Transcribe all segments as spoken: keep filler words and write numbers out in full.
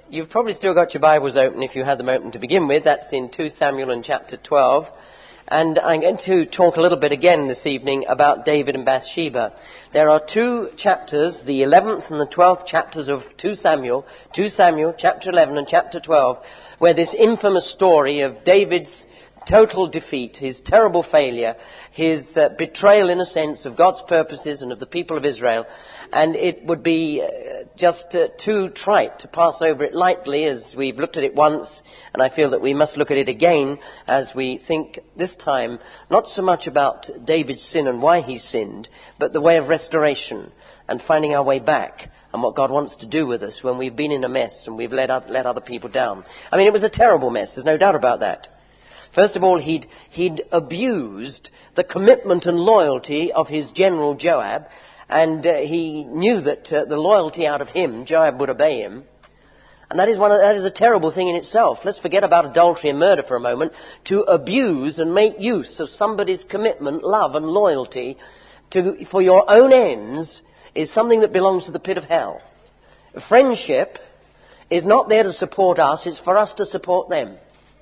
You've probably still got your Bibles open if you had them open to begin with. That's in Second Samuel and chapter twelve. And I'm going to talk a little bit again this evening about David and Bathsheba. There are two chapters, the eleventh and the twelfth chapters of Second Samuel, Second Samuel chapter eleven and chapter twelve, where this infamous story of David's total defeat, his terrible failure, his uh, betrayal in a sense of God's purposes and of the people of Israel. And it would be uh, just uh, too trite to pass over it lightly, as we've looked at it once, and I feel that we must look at it again as we think this time not so much about David's sin and why he sinned, but the way of restoration and finding our way back and what God wants to do with us when we've been in a mess and we've let, let other people down. I mean, it was a terrible mess, there's no doubt about that. First of all, he'd, he'd abused the commitment and loyalty of his general Joab, and uh, he knew that uh, the loyalty out of him, Joab would obey him. And that is one of, that is a terrible thing in itself. Let's forget about adultery and murder for a moment. To abuse and make use of somebody's commitment, love and loyalty to, for your own ends is something that belongs to the pit of hell. Friendship is not there to support us, it's for us to support them.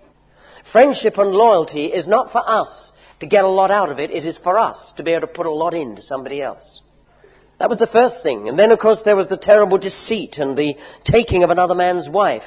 Friendship and loyalty is not for us to get a lot out of it, it is for us to be able to put a lot into somebody else. That was the first thing. And then, of course, there was the terrible deceit and the taking of another man's wife.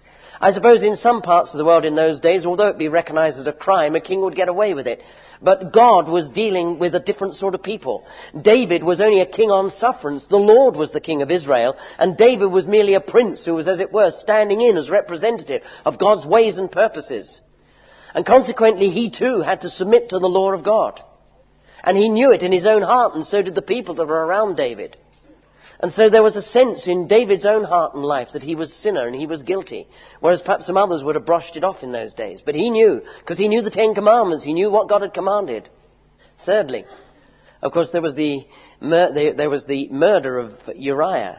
I suppose in some parts of the world in those days, although it be recognized as a crime, a king would get away with it. But God was dealing with a different sort of people. David was only a king on sufferance. The Lord was the king of Israel. And David was merely a prince who was, as it were, standing in as representative of God's ways and purposes. And consequently, he too had to submit to the law of God. And he knew it in his own heart, and so did the people that were around David. And so there was a sense in David's own heart and life that he was a sinner and he was guilty, whereas perhaps some others would have brushed it off in those days. But he knew, because he knew the Ten Commandments, he knew what God had commanded. Thirdly, of course, there was the, mur- there was the murder of Uriah.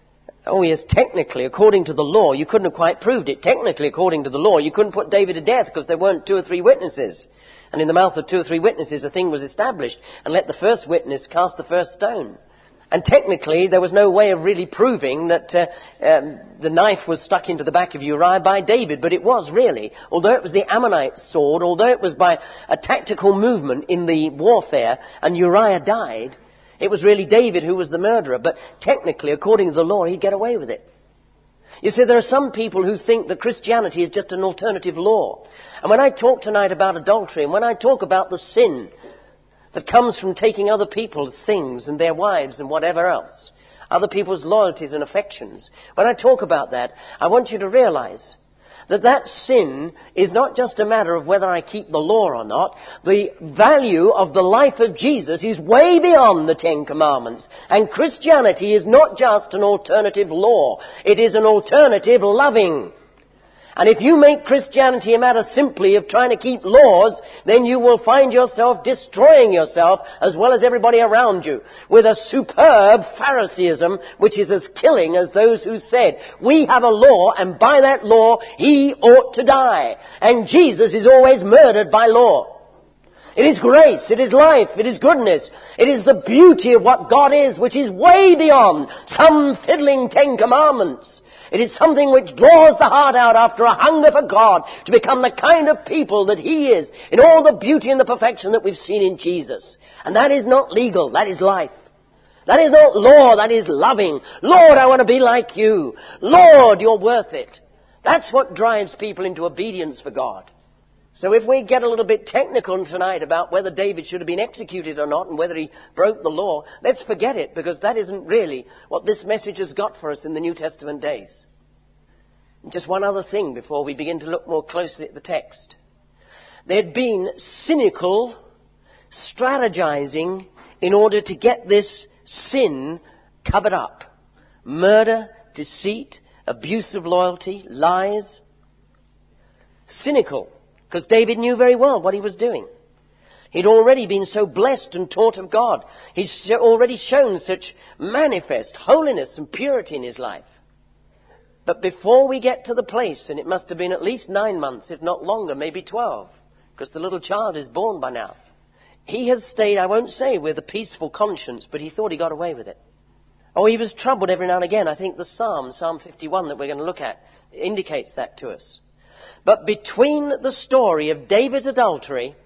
Oh yes, technically, according to the law, you couldn't have quite proved it. Technically, according to the law, you couldn't put David to death because there weren't two or three witnesses. And in the mouth of two or three witnesses, a thing was established. And let the first witness cast the first stone. And technically, there was no way of really proving that uh, um, the knife was stuck into the back of Uriah by David. But it was really. Although it was the Ammonite sword, although it was by a tactical movement in the warfare, and Uriah died, it was really David who was the murderer. But technically, according to the law, he'd get away with it. You see, there are some people who think that Christianity is just an alternative law. And when I talk tonight about adultery, and when I talk about the sin that comes from taking other people's things and their wives and whatever else, other people's loyalties and affections, when I talk about that, I want you to realize that that sin is not just a matter of whether I keep the law or not. The value of the life of Jesus is way beyond the Ten Commandments. And Christianity is not just an alternative law. It is an alternative loving. And if you make Christianity a matter simply of trying to keep laws, then you will find yourself destroying yourself as well as everybody around you with a superb Phariseeism which is as killing as those who said, we have a law and by that law he ought to die. And Jesus is always murdered by law. It is grace, it is life, it is goodness, it is the beauty of what God is, which is way beyond some fiddling Ten Commandments. It is something which draws the heart out after a hunger for God to become the kind of people that He is in all the beauty and the perfection that we've seen in Jesus. And that is not legal, that is life. That is not law, that is loving. Lord, I want to be like you. Lord, you're worth it. That's what drives people into obedience for God. So if we get a little bit technical tonight about whether David should have been executed or not and whether he broke the law, let's forget it, because that isn't really what this message has got for us in the New Testament days. And just one other thing before we begin to look more closely at the text. There'd been cynical strategizing in order to get this sin covered up. Murder, deceit, abuse of loyalty, lies. Cynical. Because David knew very well what he was doing. He'd already been so blessed and taught of God. He'd already shown such manifest holiness and purity in his life. But before we get to the place, and it must have been at least nine months, if not longer, maybe twelve, because the little child is born by now, he has stayed, I won't say with a peaceful conscience, but he thought he got away with it. Oh, he was troubled every now and again. I think the Psalm, Psalm fifty-one that we're going to look at, indicates that to us. But between the story of David's adultery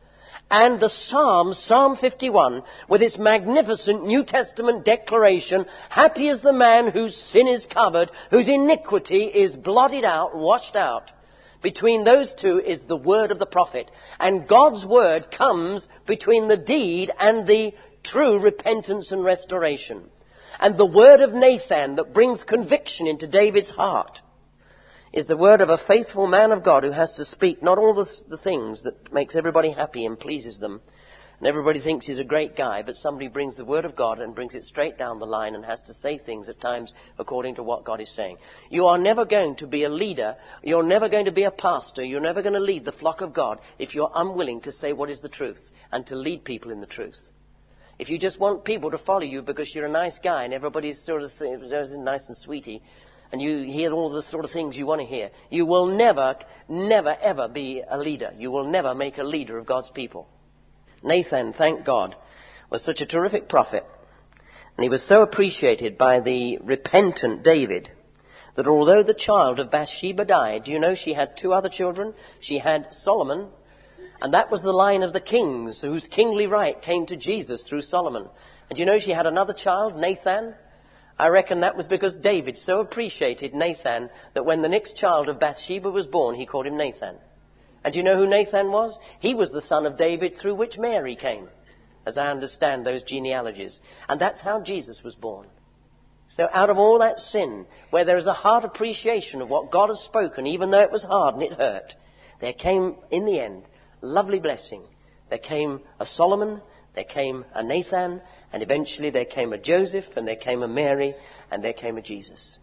and the Psalm, Psalm fifty-one, with its magnificent New Testament declaration, happy is the man whose sin is covered, whose iniquity is blotted out, washed out. Between those two is the word of the prophet. And God's word comes between the deed and the true repentance and restoration. And the word of Nathan that brings conviction into David's heart is the word of a faithful man of God who has to speak not all the, the things that makes everybody happy and pleases them. And everybody thinks he's a great guy, but somebody brings the word of God and brings it straight down the line and has to say things at times according to what God is saying. You are never going to be a leader. You're never going to be a pastor. You're never going to lead the flock of God if you're unwilling to say what is the truth and to lead people in the truth. If you just want people to follow you because you're a nice guy and everybody's sort of nice and sweetie, and you hear all the sort of things you want to hear, you will never, never, ever be a leader. You will never make a leader of God's people. Nathan, thank God, was such a terrific prophet, and he was so appreciated by the repentant David that although the child of Bathsheba died, do you know she had two other children? She had Solomon, and that was the line of the kings whose kingly right came to Jesus through Solomon. And do you know she had another child, Nathan? I reckon that was because David so appreciated Nathan that when the next child of Bathsheba was born, he called him Nathan. And do you know who Nathan was? He was the son of David through which Mary came, as I understand those genealogies. And that's how Jesus was born. So out of all that sin, where there is a heart appreciation of what God has spoken, even though it was hard and it hurt, there came, in the end, lovely blessing. There came a Solomon, there came a Nathan, and eventually there came a Joseph, and there came a Mary, and there came a Jesus.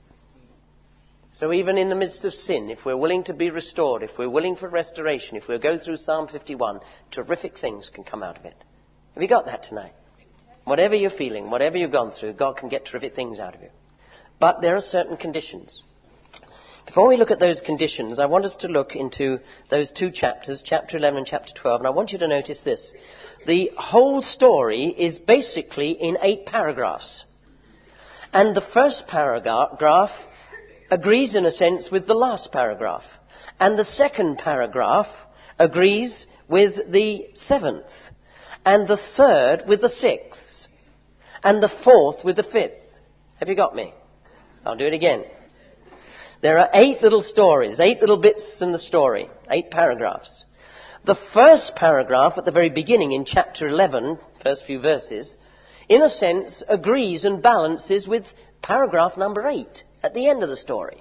So even in the midst of sin, if we're willing to be restored, if we're willing for restoration, if we'll go through Psalm fifty-one, terrific things can come out of it. Have you got that tonight? Whatever you're feeling, whatever you've gone through, God can get terrific things out of you. But there are certain conditions. Before we look at those conditions, I want us to look into those two chapters, chapter eleven and chapter twelve, and I want you to notice this. The whole story is basically in eight paragraphs. And the first paragraph agrees in a sense with the last paragraph. And the second paragraph agrees with the seventh. And the third with the sixth. And the fourth with the fifth. Have you got me? I'll do it again. There are eight little stories, eight little bits in the story, eight paragraphs. The first paragraph at the very beginning in chapter eleven, first few verses, in a sense agrees and balances with paragraph number eight at the end of the story.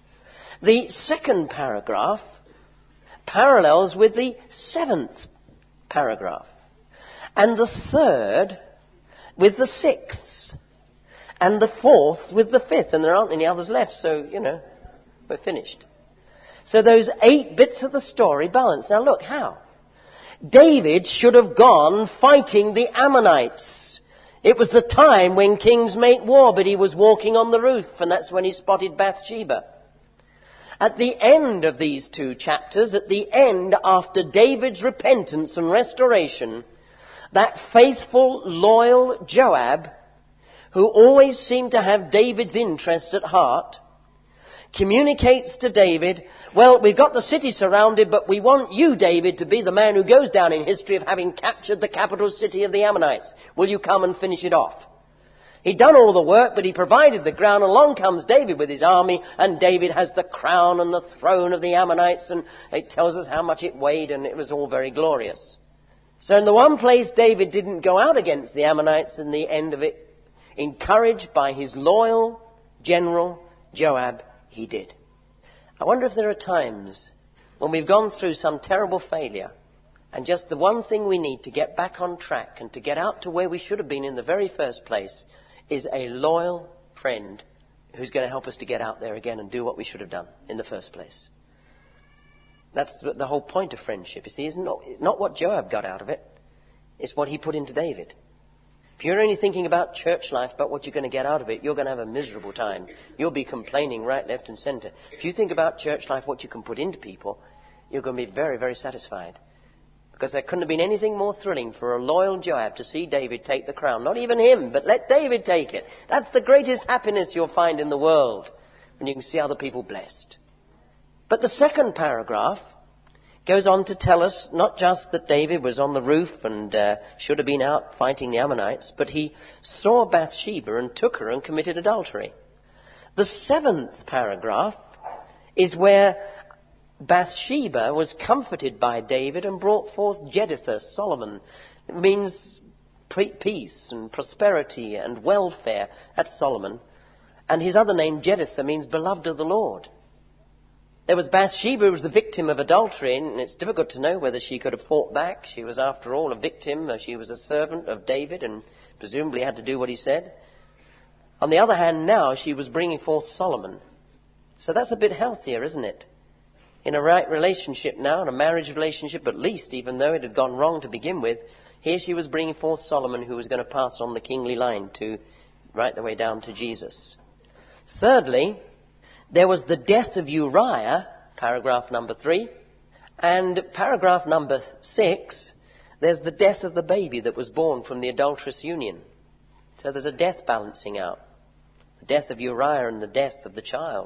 The second paragraph parallels with the seventh paragraph. And the third with the sixth. And the fourth with the fifth. And there aren't any others left, so, you know, we're finished. So those eight bits of the story balance. Now look, how? David should have gone fighting the Ammonites. It was the time when kings make war, but he was walking on the roof, and that's when he spotted Bathsheba. At the end of these two chapters, at the end, after David's repentance and restoration, that faithful, loyal Joab, who always seemed to have David's interests at heart, communicates to David, well, we've got the city surrounded, but we want you, David, to be the man who goes down in history of having captured the capital city of the Ammonites. Will you come and finish it off? He'd done all the work, but he provided the ground. Along comes David with his army, and David has the crown and the throne of the Ammonites, and it tells us how much it weighed, and it was all very glorious. So in the one place David didn't go out against the Ammonites, in the end of it, encouraged by his loyal general Joab, he did. I wonder if there are times when we've gone through some terrible failure and just the one thing we need to get back on track and to get out to where we should have been in the very first place is a loyal friend who's going to help us to get out there again and do what we should have done in the first place. That's the whole point of friendship. You see, it's not, not what Joab got out of it. It's what he put into David. If you're only thinking about church life, about what you're going to get out of it, you're going to have a miserable time. You'll be complaining right, left and centre. If you think about church life, what you can put into people, you're going to be very, very satisfied. Because there couldn't have been anything more thrilling for a loyal Joab to see David take the crown. Not even him, but let David take it. That's the greatest happiness you'll find in the world, when you can see other people blessed. But the second paragraph goes on to tell us not just that David was on the roof and uh, should have been out fighting the Ammonites, but he saw Bathsheba and took her and committed adultery. The seventh paragraph is where Bathsheba was comforted by David and brought forth Jeduthun, Solomon. It means peace and prosperity and welfare. That's Solomon. And his other name, Jeduthun, means beloved of the Lord. There was Bathsheba, who was the victim of adultery, and it's difficult to know whether she could have fought back. She was, after all, a victim. She was a servant of David and presumably had to do what he said. On the other hand, now she was bringing forth Solomon. So that's a bit healthier, isn't it? In a right relationship now, in a marriage relationship at least, even though it had gone wrong to begin with, here she was bringing forth Solomon, who was going to pass on the kingly line to right the way down to Jesus. Thirdly, there was the death of Uriah, paragraph number three, and paragraph number six, there's the death of the baby that was born from the adulterous union. So there's a death balancing out. The death of Uriah and the death of the child.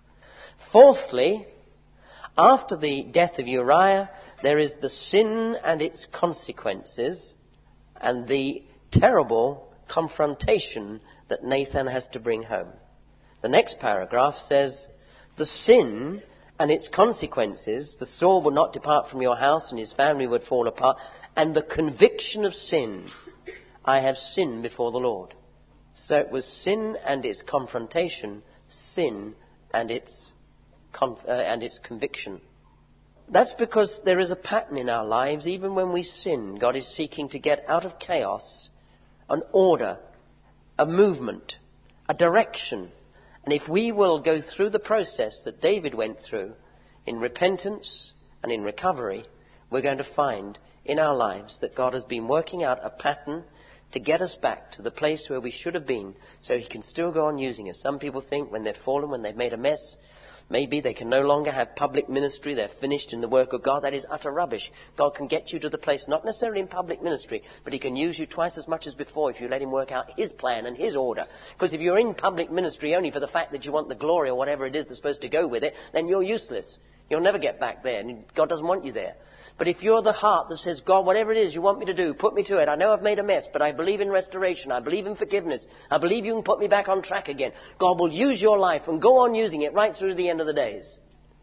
Fourthly, after the death of Uriah, there is the sin and its consequences and the terrible confrontation that Nathan has to bring home. The next paragraph says, the sin and its consequences, the sword will not depart from your house and his family would fall apart, and the conviction of sin, I have sinned before the Lord. So it was sin and its confrontation, sin and its Conf- uh, and its conviction. That's because there is a pattern in our lives. Even when we sin, God is seeking to get out of chaos an order, a movement, a direction. And if we will go through the process that David went through in repentance and in recovery, we're going to find in our lives that God has been working out a pattern to get us back to the place where we should have been, so he can still go on using us. Some people think when they've fallen, when they've made a mess, maybe they can no longer have public ministry. They're finished in the work of God. That is utter rubbish. God can get you to the place, not necessarily in public ministry, but he can use you twice as much as before if you let him work out his plan and his order. Because if you're in public ministry only for the fact that you want the glory or whatever it is that's supposed to go with it, then you're useless. You'll never get back there. And God doesn't want you there. But if you're the heart that says, God, whatever it is you want me to do, put me to it. I know I've made a mess, but I believe in restoration. I believe in forgiveness. I believe you can put me back on track again. God will use your life and go on using it right through to the end of the days.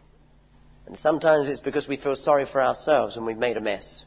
And sometimes it's because we feel sorry for ourselves when we've made a mess.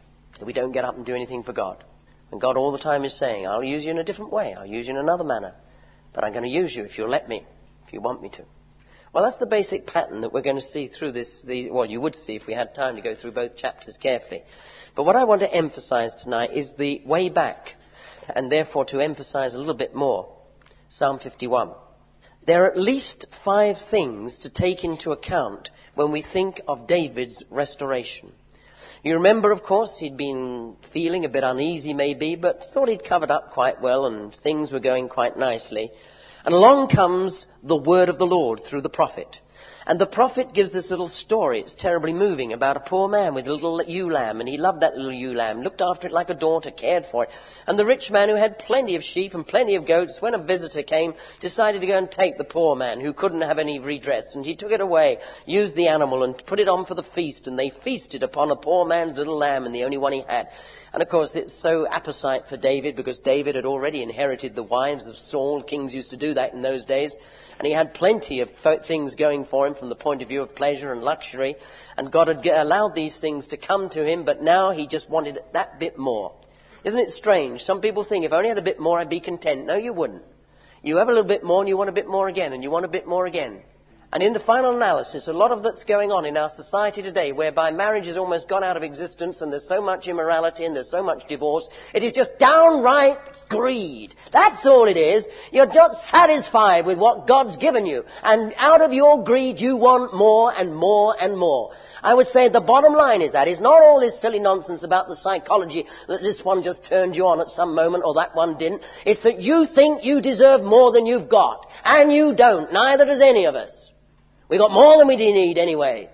We don't get up and do anything for God. And God all the time is saying, I'll use you in a different way. I'll use you in another manner. But I'm going to use you if you'll let me, if you want me to. Well, that's the basic pattern that we're going to see through this. These, well, you would see if we had time to go through both chapters carefully. But what I want to emphasize tonight is the way back, and therefore to emphasize a little bit more, Psalm fifty-one. There are at least five things to take into account when we think of David's restoration. You remember, of course, he'd been feeling a bit uneasy maybe, but thought he'd covered up quite well and things were going quite nicely. And along comes the word of the Lord through the prophet. And the prophet gives this little story. It's terribly moving, about a poor man with a little ewe lamb. And he loved that little ewe lamb, looked after it like a daughter, cared for it. And the rich man, who had plenty of sheep and plenty of goats, when a visitor came, decided to go and take the poor man who couldn't have any redress. And he took it away, used the animal and put it on for the feast. And they feasted upon a poor man's little lamb, and the only one he had. And of course it's so apposite for David, because David had already inherited the wives of Saul. Kings used to do that in those days. And he had plenty of things going for him from the point of view of pleasure and luxury. And God had allowed these things to come to him, but now he just wanted that bit more. Isn't it strange? Some people think, if I only had a bit more, I'd be content. No, you wouldn't. You have a little bit more and you want a bit more again, and you want a bit more again. And in the final analysis, a lot of that's going on in our society today, whereby marriage has almost gone out of existence and there's so much immorality and there's so much divorce, it is just downright greed. That's all it is. You're just satisfied with what God's given you. And out of your greed, you want more and more and more. I would say the bottom line is that it's not all this silly nonsense about the psychology that this one just turned you on at some moment or that one didn't. It's that you think you deserve more than you've got. And you don't. Neither does any of us. We got more than we need anyway.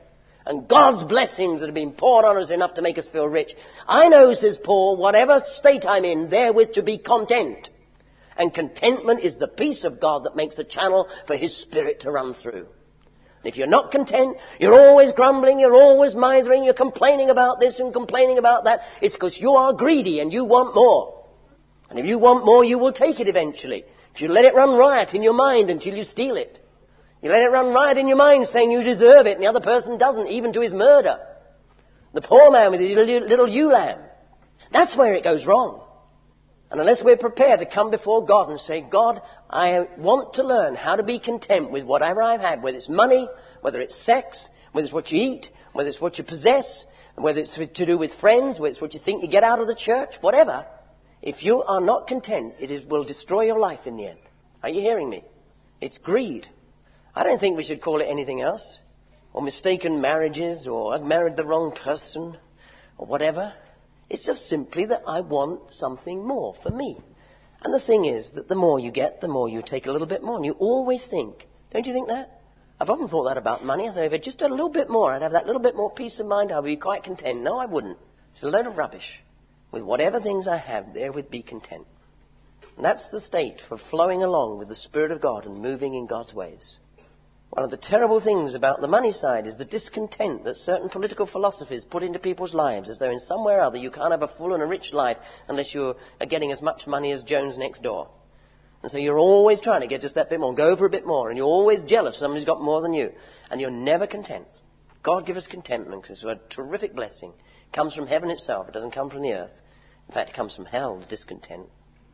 And God's blessings that have been poured on us are enough to make us feel rich. I know, says Paul, whatever state I'm in, therewith to be content. And contentment is the peace of God that makes a channel for His Spirit to run through. And if you're not content, you're always grumbling, you're always mithering, you're complaining about this and complaining about that, it's because you are greedy and you want more. And if you want more, you will take it eventually. If you let it run riot in your mind until you steal it. You let it run riot in your mind saying you deserve it and the other person doesn't, even to his murder. The poor man with his little, little ewe lamb. That's where it goes wrong. And unless we're prepared to come before God and say, God, I want to learn how to be content with whatever I've had, whether it's money, whether it's sex, whether it's what you eat, whether it's what you possess, whether it's to do with friends, whether it's what you think you get out of the church, whatever. If you are not content, it is, will destroy your life in the end. Are you hearing me? It's greed. I don't think we should call it anything else. Or mistaken marriages, or I've married the wrong person, or whatever. It's just simply that I want something more for me. And the thing is that the more you get, the more you take a little bit more. And you always think, don't you think that? I've often thought that about money. I say, if I just had a little bit more, I'd have that little bit more peace of mind, I'd be quite content. No, I wouldn't. It's a load of rubbish. With whatever things I have, therewith be content. And that's the state for flowing along with the Spirit of God and moving in God's ways. One of the terrible things about the money side is the discontent that certain political philosophies put into people's lives, as though in some way or other you can't have a full and a rich life unless you are getting as much money as Jones next door. And so you're always trying to get just that bit more, go for a bit more, and you're always jealous somebody's got more than you, and you're never content. God give us contentment, because it's a terrific blessing. It comes from heaven itself, it doesn't come from the earth. In fact, it comes from hell, the discontent.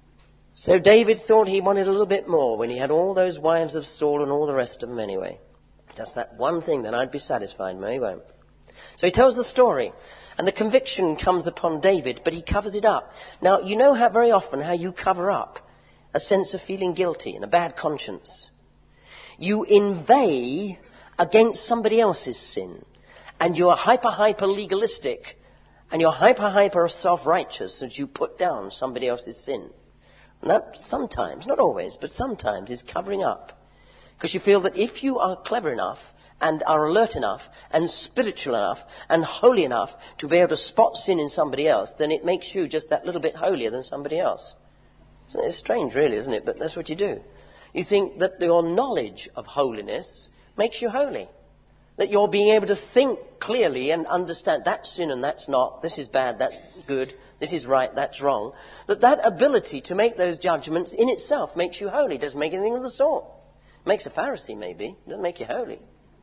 So David thought he wanted a little bit more when he had all those wives of Saul and all the rest of them anyway. Just that one thing, then I'd be satisfied. No, he won't. So he tells the story, and the conviction comes upon David, but he covers it up. Now, you know how very often how you cover up a sense of feeling guilty and a bad conscience. You inveigh against somebody else's sin, and you're hyper-hyper legalistic, and you're hyper-hyper self-righteous as you put down somebody else's sin. And that sometimes, not always, but sometimes is covering up. Because you feel that if you are clever enough and are alert enough and spiritual enough and holy enough to be able to spot sin in somebody else, then it makes you just that little bit holier than somebody else. So it's strange really, isn't it? But that's what you do. You think that your knowledge of holiness makes you holy. That you're being able to think clearly and understand that's sin and that's not, this is bad, that's good, this is right, that's wrong. That that ability to make those judgments in itself makes you holy. It doesn't make anything of the sort. It makes a Pharisee maybe, it doesn't make you holy.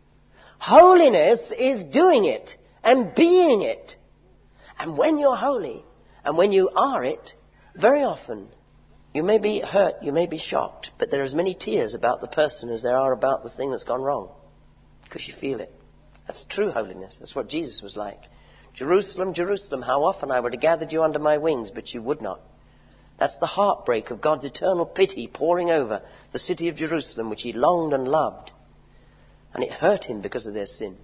Holiness is doing it and being it. And when you're holy and when you are it, very often you may be hurt, you may be shocked, but there are as many tears about the person as there are about the thing that's gone wrong. Because you feel it. That's true holiness. That's what Jesus was like. Jerusalem, Jerusalem, how often I would have gathered you under my wings, but you would not. That's the heartbreak of God's eternal pity pouring over the city of Jerusalem, which he longed and loved. And it hurt him because of their sin.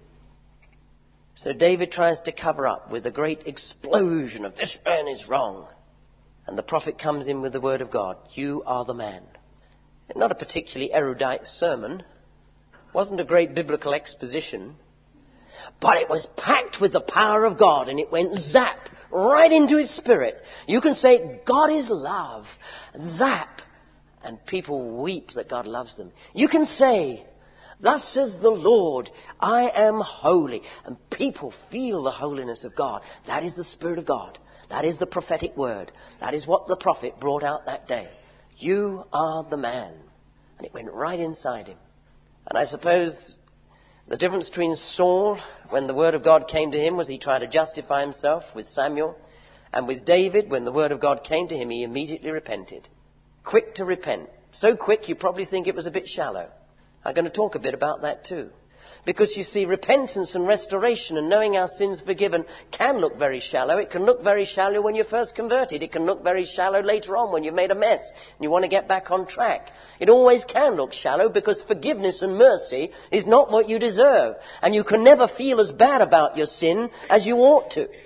So David tries to cover up with a great explosion of this man is wrong. And the prophet comes in with the word of God. You are the man. Not a particularly erudite sermon. Wasn't a great biblical exposition. But it was packed with the power of God, and it went zap right into his spirit. You can say, God is love. Zap. And people weep that God loves them. You can say, thus says the Lord, I am holy. And people feel the holiness of God. That is the Spirit of God. That is the prophetic word. That is what the prophet brought out that day. You are the man. And it went right inside him. And I suppose the difference between Saul, when the word of God came to him, was he tried to justify himself with Samuel. And with David, when the word of God came to him, he immediately repented. Quick to repent. So quick you probably think it was a bit shallow. I'm going to talk a bit about that too. Because you see, repentance and restoration and knowing our sins forgiven can look very shallow. It can look very shallow when you're first converted. It can look very shallow later on when you've made a mess and you want to get back on track. It always can look shallow because forgiveness and mercy is not what you deserve. And you can never feel as bad about your sin as you ought to.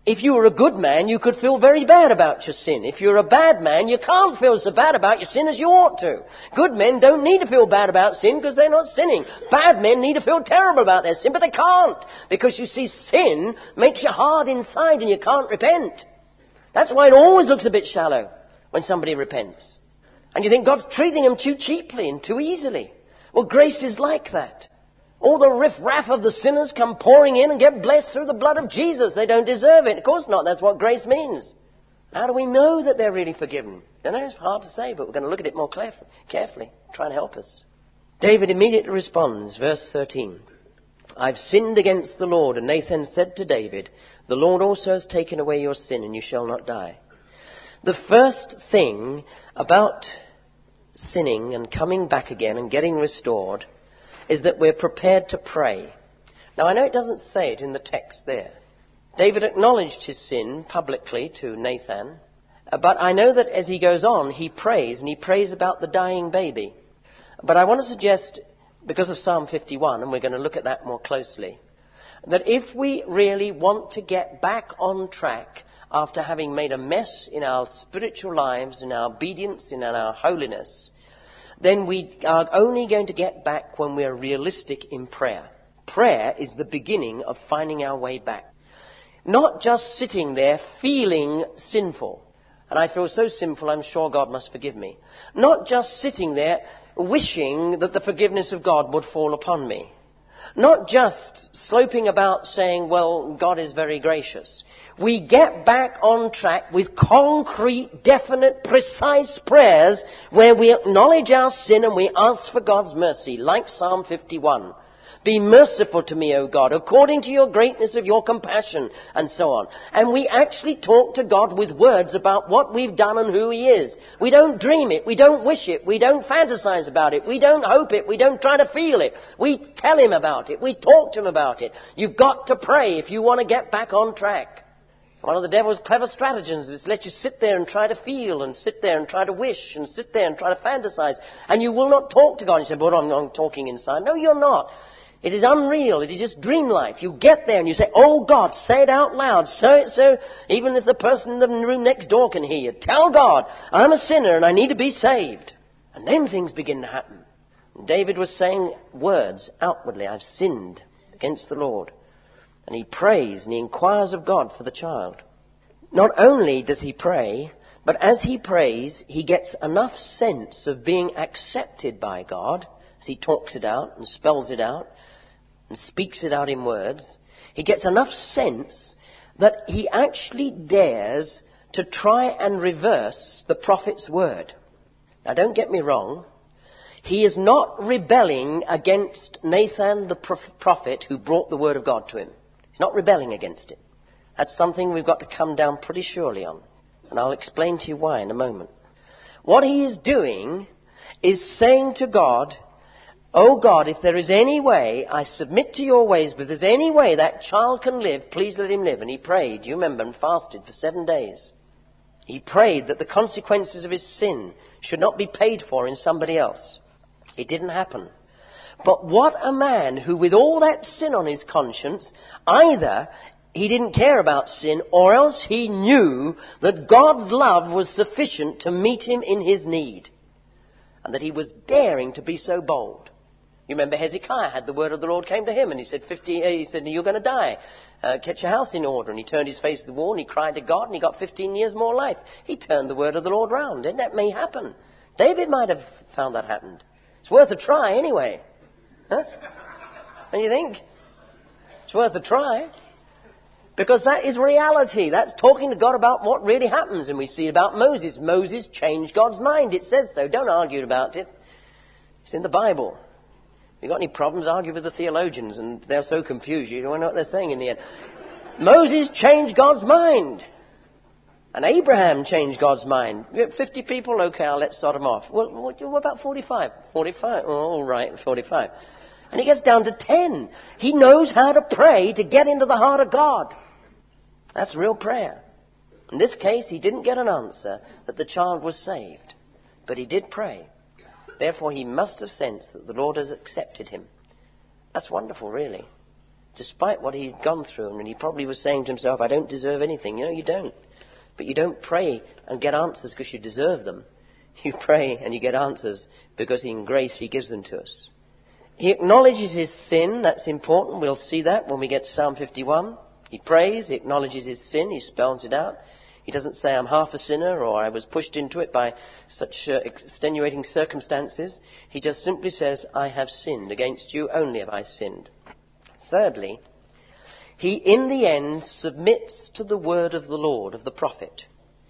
If you were a good man, you could feel very bad about your sin. If you're a bad man, you can't feel so bad about your sin as you ought to. Good men don't need to feel bad about sin because they're not sinning. Bad men need to feel terrible about their sin, but they can't. Because you see, sin makes you hard inside and you can't repent. That's why it always looks a bit shallow when somebody repents. And you think God's treating them too cheaply and too easily. Well, grace is like that. All the riff-raff of the sinners come pouring in and get blessed through the blood of Jesus. They don't deserve it. Of course not. That's what grace means. How do we know that they're really forgiven? I know it's hard to say, but we're going to look at it more carefully. Try and help us. David immediately responds, verse thirteen. I've sinned against the Lord. And Nathan said to David, the Lord also has taken away your sin, and you shall not die. The first thing about sinning and coming back again and getting restored is that we're prepared to pray. Now, I know it doesn't say it in the text there. David acknowledged his sin publicly to Nathan, but I know that as he goes on, he prays, and he prays about the dying baby. But I want to suggest, because of Psalm fifty-one, and we're going to look at that more closely, that if we really want to get back on track after having made a mess in our spiritual lives, in our obedience, in our holiness, then we are only going to get back when we are realistic in prayer. Prayer is the beginning of finding our way back. Not just sitting there feeling sinful. And I feel so sinful, I'm sure God must forgive me. Not just sitting there wishing that the forgiveness of God would fall upon me. Not just sloping about saying, well, God is very gracious. We get back on track with concrete, definite, precise prayers where we acknowledge our sin and we ask for God's mercy, like Psalm fifty-one. Be merciful to me, O God, according to your greatness of your compassion, and so on. And we actually talk to God with words about what we've done and who he is. We don't dream it. We don't wish it. We don't fantasize about it. We don't hope it. We don't try to feel it. We tell him about it. We talk to him about it. You've got to pray if you want to get back on track. One of the devil's clever stratagems is to let you sit there and try to feel and sit there and try to wish and sit there and try to fantasize. And you will not talk to God. You say, but I'm, I'm talking inside. No, you're not. It is unreal. It is just dream life. You get there and you say, oh God, say it out loud. Say it so even if the person in the room next door can hear you. Tell God, I'm a sinner and I need to be saved. And then things begin to happen. And David was saying words outwardly. I've sinned against the Lord. And he prays and he inquires of God for the child. Not only does he pray, but as he prays, he gets enough sense of being accepted by God, as he talks it out and spells it out and speaks it out in words. He gets enough sense that he actually dares to try and reverse the prophet's word. Now, don't get me wrong. He is not rebelling against Nathan the prophet who brought the word of God to him. He's not rebelling against it. That's something we've got to come down pretty surely on. And I'll explain to you why in a moment. What he is doing is saying to God, oh God, if there is any way, I submit to your ways, but if there's any way that child can live, please let him live. And he prayed, you remember, and fasted for seven days. He prayed that the consequences of his sin should not be paid for in somebody else. It didn't happen. But what a man who, with all that sin on his conscience, either he didn't care about sin, or else he knew that God's love was sufficient to meet him in his need. And that he was daring to be so bold. You remember Hezekiah had the word of the Lord came to him, and he said, fifty, he said, you're going to die. Uh, get your house in order. And he turned his face to the wall, and he cried to God, and he got fifteen years more life. He turned the word of the Lord round, and that may happen. David might have found that happened. It's worth a try anyway. Huh? And you think? It's worth a try. Because that is reality. That's talking to God about what really happens. And we see it about Moses. Moses changed God's mind. It says so. Don't argue about it. It's in the Bible. If you've got any problems, argue with the theologians. And they're so confused, you don't know what they're saying in the end. Moses changed God's mind. And Abraham changed God's mind. You have fifty people, okay, I'll let Sodom off. Well, what about forty-five? forty-five, oh, all right, forty-five. And he gets down to ten. He knows how to pray to get into the heart of God. That's real prayer. In this case, he didn't get an answer that the child was saved. But he did pray. Therefore, he must have sensed that the Lord has accepted him. That's wonderful, really. despite what he'd gone through. And he probably was saying to himself, I don't deserve anything. You know, you don't. But you don't pray and get answers because you deserve them. You pray and you get answers because in grace he gives them to us. He acknowledges his sin. That's important. We'll see that when we get to Psalm fifty-one. He prays, he acknowledges his sin, he spells it out. He doesn't say, I'm half a sinner, or I was pushed into it by such uh, extenuating circumstances. He just simply says, I have sinned. Against you only have I sinned. Thirdly, he in the end submits to the word of the Lord, of the prophet.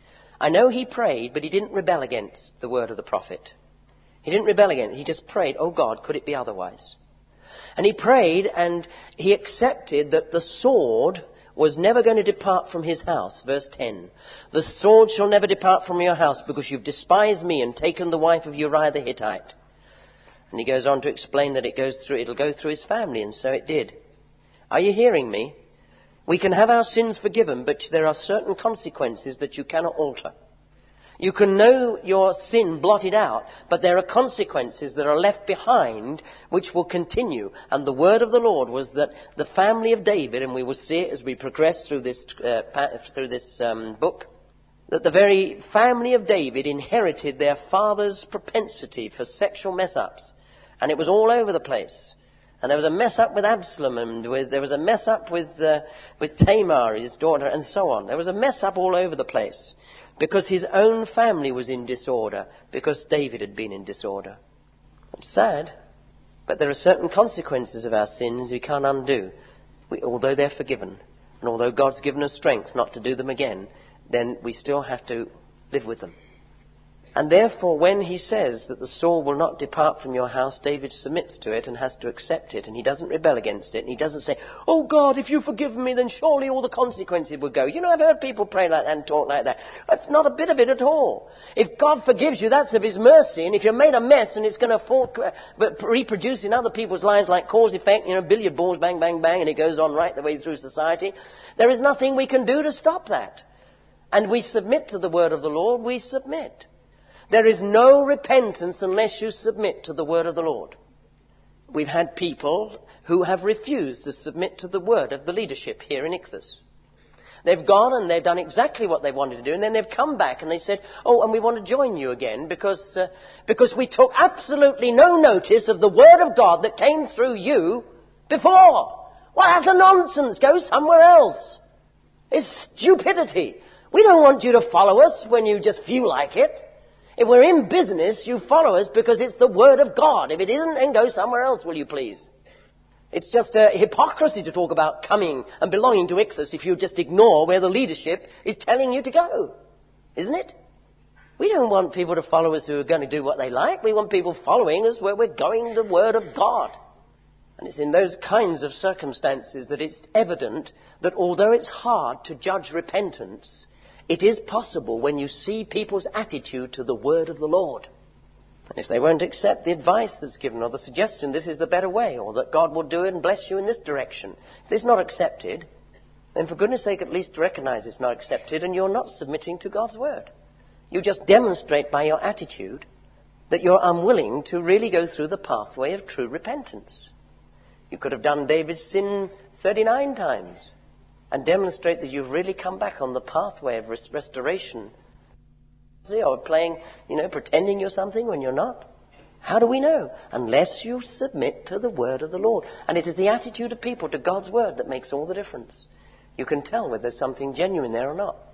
I know he prayed, but he didn't rebel against the word of the prophet. He didn't rebel against it. He just prayed, oh God, could it be otherwise? And he prayed and he accepted that the sword was never going to depart from his house. Verse ten. The sword shall never depart from your house because you've despised me and taken the wife of Uriah the Hittite. And he goes on to explain that it goes through, it'll go through his family, and so it did. Are you hearing me? We can have our sins forgiven, but there are certain consequences that you cannot alter. You can know your sin blotted out, but there are consequences that are left behind which will continue. And the word of the Lord was that the family of David, and we will see it as we progress through this, uh, through this um, book, that the very family of David inherited their father's propensity for sexual mess-ups. And it was all over the place. And there was a mess-up with Absalom, and with, there was a mess-up with, uh, with Tamar, his daughter, and so on. There was a mess-up all over the place. Because his own family was in disorder, because David had been in disorder. It's sad, but there are certain consequences of our sins we can't undo. We, although they're forgiven, and although God's given us strength not to do them again, then we still have to live with them. And therefore, when he says that the sword will not depart from your house, David submits to it and has to accept it, and he doesn't rebel against it, and he doesn't say, oh God, if you forgive me, then surely all the consequences will go. You know, I've heard people pray like that and talk like that. That's not a bit of it at all. If God forgives you, that's of his mercy, and if you're made a mess and it's going to fall, uh, reproduce in other people's lives like cause effect, you know, billiard balls, bang, bang, bang, and it goes on right the way through society, there is nothing we can do to stop that. And we submit to the word of the Lord, we submit. There is no repentance unless you submit to the word of the Lord. We've had people who have refused to submit to the word of the leadership here in Ichthus. They've gone and they've done exactly what they wanted to do, and then they've come back and they said, oh, and we want to join you again because, uh, because we took absolutely no notice of the word of God that came through you before. Well, that's a nonsense. Go somewhere else. It's stupidity. We don't want you to follow us when you just feel like it. If we're in business, you follow us because it's the word of God. If it isn't, then go somewhere else, will you please? It's just a hypocrisy to talk about coming and belonging to Ichthus if you just ignore where the leadership is telling you to go. Isn't it? We don't want people to follow us who are going to do what they like. We want people following us where we're going the word of God. And it's in those kinds of circumstances that it's evident that although it's hard to judge repentance, it is possible when you see people's attitude to the word of the Lord. And if they won't accept the advice that's given or the suggestion this is the better way or that God will do it and bless you in this direction, if it's not accepted, then for goodness sake at least recognize it's not accepted and you're not submitting to God's word. You just demonstrate by your attitude that you're unwilling to really go through the pathway of true repentance. You could have done David's sin thirty-nine times. And demonstrate that you've really come back on the pathway of res- restoration. Or playing, you know, pretending you're something when you're not. How do we know? Unless you submit to the word of the Lord. And it is the attitude of people to God's word that makes all the difference. You can tell whether there's something genuine there or not.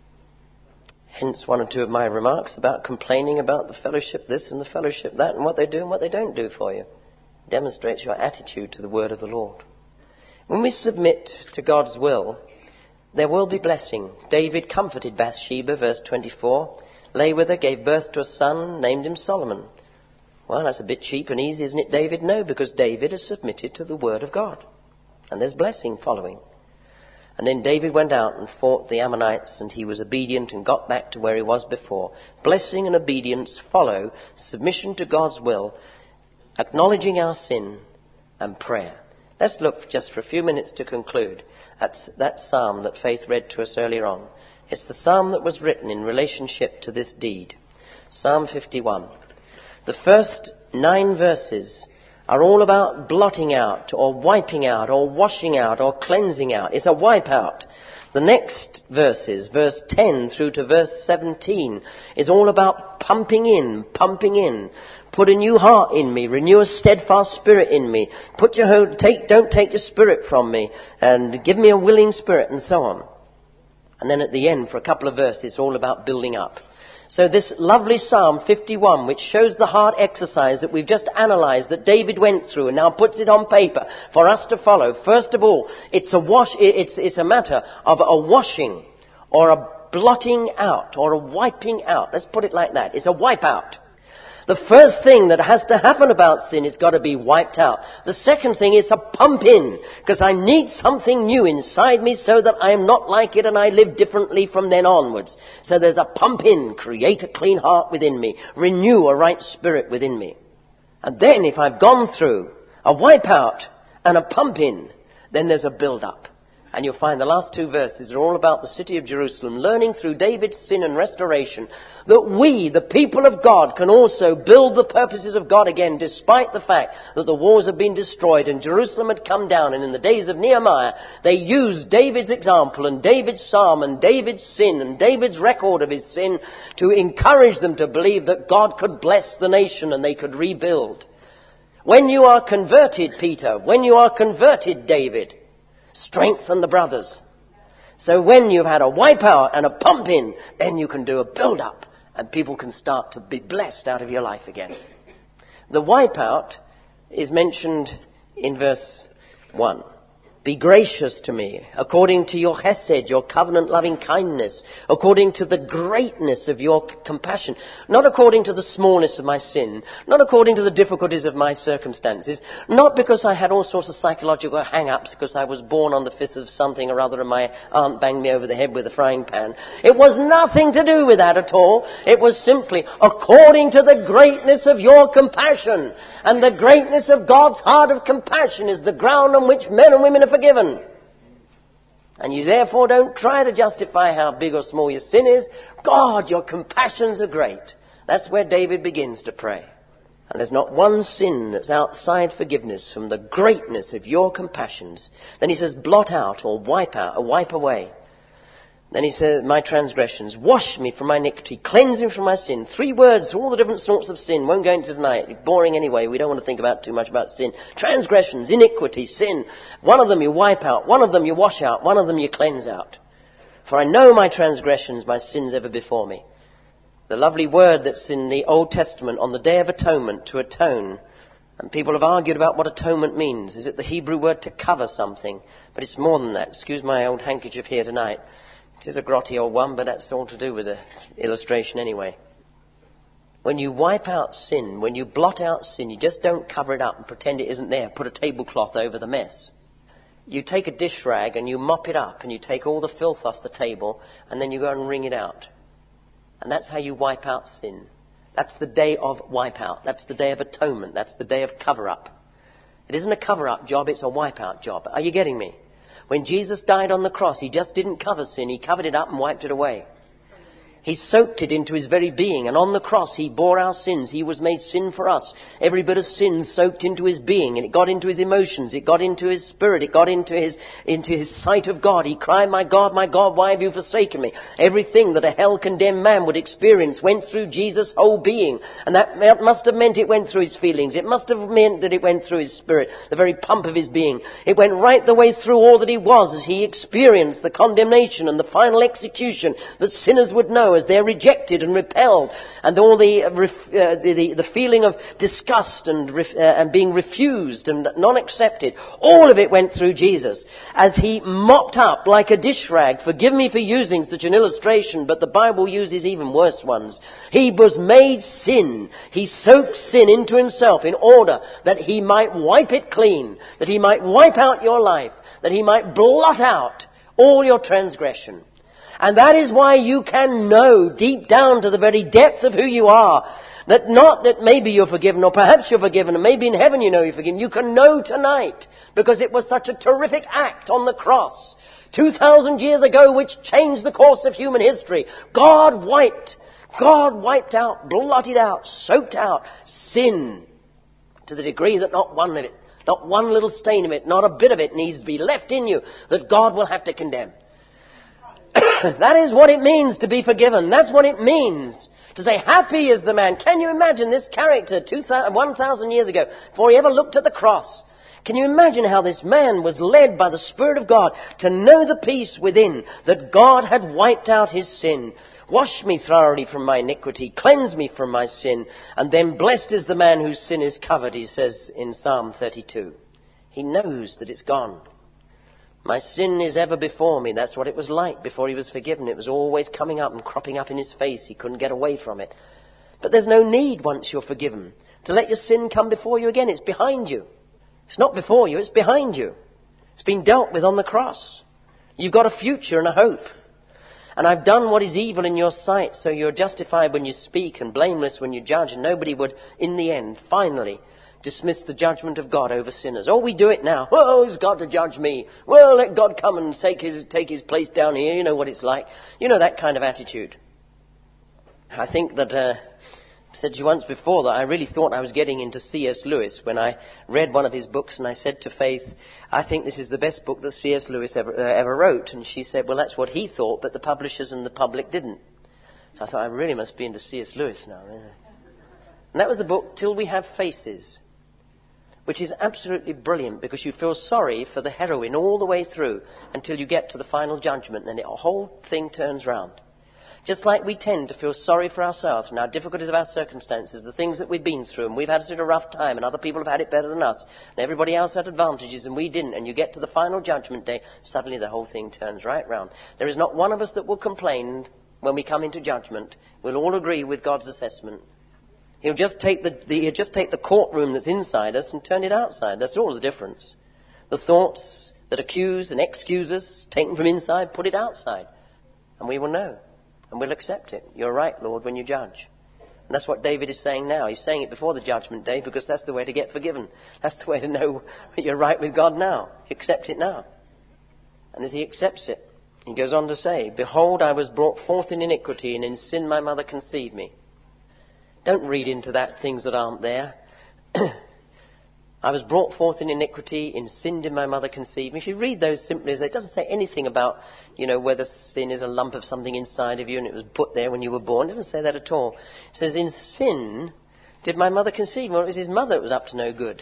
Hence one or two of my remarks about complaining about the fellowship this and the fellowship that and what they do and what they don't do for you. Demonstrates your attitude to the word of the Lord. When we submit to God's will, there will be blessing. David comforted Bathsheba, verse twenty-four, lay with her, gave birth to a son, named him Solomon. Well, that's a bit cheap and easy, isn't it, David? No, because David has submitted to the word of God. And there's blessing following. And then David went out and fought the Ammonites, and he was obedient and got back to where he was before. Blessing and obedience follow submission to God's will, acknowledging our sin, and prayer. Let's look just for a few minutes to conclude at that psalm that Faith read to us earlier on. It's the psalm that was written in relationship to this deed. Psalm fifty-one. The first nine verses are all about blotting out or wiping out or washing out or cleansing out. It's a wipe out. The next verses, verse ten through to verse seventeen, is all about pumping in, pumping in. Put a new heart in me, renew a steadfast spirit in me. Put your whole, take, don't take your spirit from me, and give me a willing spirit, and so on. And then at the end, for a couple of verses, it's all about building up. So this lovely Psalm fifty-one, which shows the hard exercise that we've just analysed, that David went through and now puts it on paper for us to follow. First of all, it's a wash, it's, it's a matter of a washing or a blotting out or a wiping out. Let's put it like that. It's a wipe out. The first thing that has to happen about sin is got to be wiped out. The second thing is a pump in, because I need something new inside me so that I am not like it and I live differently from then onwards. So there's a pump in, create a clean heart within me, renew a right spirit within me. And then if I've gone through a wipe out and a pump in, then there's a build up. And you'll find the last two verses are all about the city of Jerusalem, learning through David's sin and restoration that we, the people of God, can also build the purposes of God again, despite the fact that the walls have been destroyed and Jerusalem had come down. And in the days of Nehemiah, they used David's example and David's psalm and David's sin and David's record of his sin to encourage them to believe that God could bless the nation and they could rebuild. When you are converted, Peter, when you are converted, David, strengthen the brothers. So when you've had a wipe out and a pump in, then you can do a build up and people can start to be blessed out of your life again. The wipe out is mentioned in verse one. Be gracious to me, according to your chesed, your covenant loving kindness, according to the greatness of your compassion, not according to the smallness of my sin, not according to the difficulties of my circumstances, not because I had all sorts of psychological hang-ups because I was born on the fifth of something or other and my aunt banged me over the head with a frying pan. It was nothing to do with that at all. It was simply according to the greatness of your compassion. And the greatness of God's heart of compassion is the ground on which men and women are forgiven. And you therefore don't try to justify how big or small your sin is. God, your compassions are great. That's where David begins to pray. And there's not one sin that's outside forgiveness from the greatness of your compassions. Then he says, blot out or wipe out or wipe away. Then he says, my transgressions, wash me from my iniquity, cleanse me from my sin. Three words, all the different sorts of sin. Won't go into tonight. It's boring anyway. We don't want to think about too much about sin. Transgressions, iniquity, sin. One of them you wipe out. One of them you wash out. One of them you cleanse out. For I know my transgressions, my sins ever before me. The lovely word that's in the Old Testament on the Day of Atonement, to atone. And people have argued about what atonement means. Is it the Hebrew word to cover something? But it's more than that. Excuse my old handkerchief here tonight. It is a grotty old one, but that's all to do with the illustration anyway. When you wipe out sin, when you blot out sin, you just don't cover it up and pretend it isn't there. Put a tablecloth over the mess. You take a dish rag and you mop it up and you take all the filth off the table and then you go and wring it out. And that's how you wipe out sin. That's the day of wipe out. That's the day of atonement. That's the day of cover up. It isn't a cover up job, it's a wipe out job. Are you getting me? When Jesus died on the cross, he just didn't cover sin. He covered it up and wiped it away. He soaked it into his very being. And on the cross, he bore our sins. He was made sin for us. Every bit of sin soaked into his being. And it got into his emotions. It got into his spirit. It got into his, into his sight of God. He cried, my God, my God, why have you forsaken me? Everything that a hell-condemned man would experience went through Jesus' whole being. And that must have meant it went through his feelings. It must have meant that it went through his spirit, the very pump of his being. It went right the way through all that he was as he experienced the condemnation and the final execution that sinners would know as they're rejected and repelled, and all the uh, ref, uh, the, the feeling of disgust and ref, uh, and being refused and not accepted. All of it went through Jesus as he mopped up like a dish rag. Forgive me for using such an illustration, but the Bible uses even worse ones. He was made sin. He soaked sin into himself in order that he might wipe it clean, that he might wipe out your life, that he might blot out all your transgression. And that is why you can know deep down to the very depth of who you are, that not that maybe you're forgiven or perhaps you're forgiven and maybe in heaven you know you're forgiven. You can know tonight because it was such a terrific act on the cross two thousand years ago which changed the course of human history. God wiped, God wiped out, blotted out, soaked out sin to the degree that not one of it, not one little stain of it, not a bit of it needs to be left in you that God will have to condemn. That is what it means to be forgiven. That's what it means to say, happy is the man. Can you imagine this character two thousand, one thousand years ago, before he ever looked at the cross? Can you imagine how this man was led by the Spirit of God to know the peace within, that God had wiped out his sin? Wash me thoroughly from my iniquity, cleanse me from my sin, and then blessed is the man whose sin is covered, he says in Psalm thirty-two. He knows that it's gone. My sin is ever before me. That's what it was like before he was forgiven. It was always coming up and cropping up in his face. He couldn't get away from it. But there's no need, once you're forgiven, to let your sin come before you again. It's behind you. It's not before you, it's behind you. It's been dealt with on the cross. You've got a future and a hope. And I've done what is evil in your sight, so you're justified when you speak and blameless when you judge, and nobody would, in the end, finally dismiss the judgment of God over sinners. Oh, we do it now. Oh, he's got to judge me. Well, let God come and take his, take his place down here. You know what it's like. You know that kind of attitude. I think that, uh, I said to you once before that I really thought I was getting into C S Lewis when I read one of his books, and I said to Faith, I think this is the best book that C S Lewis ever, uh, ever wrote. And she said, well, that's what he thought, but the publishers and the public didn't. So I thought, I really must be into C S Lewis now. Really. And that was the book, Till We Have Faces, which is absolutely brilliant because you feel sorry for the heroine all the way through until you get to the final judgment, and the whole thing turns round. Just like we tend to feel sorry for ourselves and our difficulties of our circumstances, the things that we've been through, and we've had such a rough time, and other people have had it better than us, and everybody else had advantages and we didn't, and you get to the final judgment day, suddenly the whole thing turns right round. There is not one of us that will complain when we come into judgment. We'll all agree with God's assessment. He'll just take the, the, he'll just take the courtroom that's inside us and turn it outside. That's all the difference. The thoughts that accuse and excuse us, taken from inside, put it outside. And we will know. And we'll accept it. You're right, Lord, when you judge. And that's what David is saying now. He's saying it before the judgment day because that's the way to get forgiven. That's the way to know that you're right with God now. Accept it now. And as he accepts it, he goes on to say, behold, I was brought forth in iniquity, and in sin my mother conceived me. Don't read into that things that aren't there. I was brought forth in iniquity, in sin did my mother conceive me. If you read those simply as they, it doesn't say anything about, you know, whether sin is a lump of something inside of you and it was put there when you were born. It doesn't say that at all. It says, in sin did my mother conceive me. Well, it was his mother that was up to no good.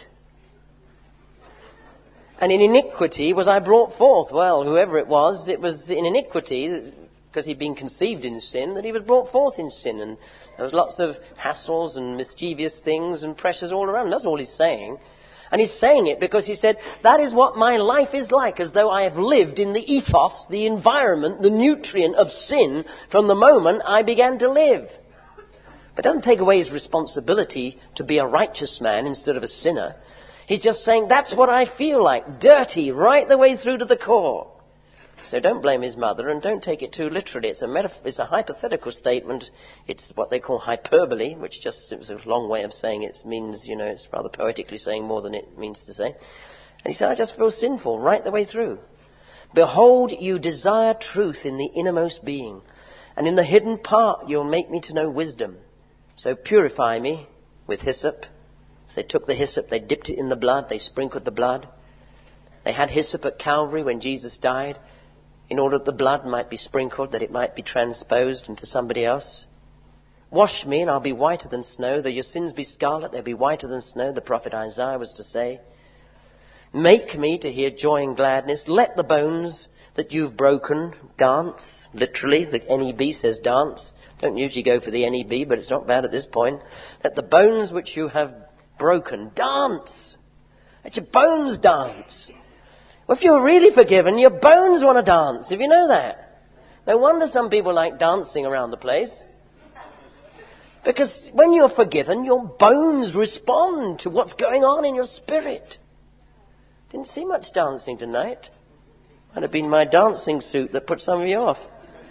And in iniquity was I brought forth. Well, whoever it was, it was in iniquity, because he'd been conceived in sin, that he was brought forth in sin. And there was lots of hassles and mischievous things and pressures all around. That's all he's saying. And he's saying it because he said, that is what my life is like, as though I have lived in the ethos, the environment, the nutrient of sin from the moment I began to live. But it doesn't take away his responsibility to be a righteous man instead of a sinner. He's just saying, that's what I feel like, dirty, right the way through to the core. So don't blame his mother, and don't take it too literally. It's a metaph- it's a hypothetical statement. It's what they call hyperbole, which just is a long way of saying it means, you know, it's rather poetically saying more than it means to say. And he said, I just feel sinful right the way through. Behold, you desire truth in the innermost being, and in the hidden part you'll make me to know wisdom. So purify me with hyssop. So they took the hyssop, they dipped it in the blood, they sprinkled the blood. They had hyssop at Calvary when Jesus died, in order that the blood might be sprinkled, that it might be transposed into somebody else. Wash me, and I'll be whiter than snow. Though your sins be scarlet, they'll be whiter than snow, the prophet Isaiah was to say. Make me to hear joy and gladness. Let the bones that you've broken dance. Literally, the N E B says dance. Don't usually go for the N E B, but it's not bad at this point. Let the bones which you have broken dance. Let your bones dance. Well, if you're really forgiven, your bones want to dance, if you know that. No wonder some people like dancing around the place. Because when you're forgiven, your bones respond to what's going on in your spirit. Didn't see much dancing tonight. Might have been my dancing suit that put some of you off.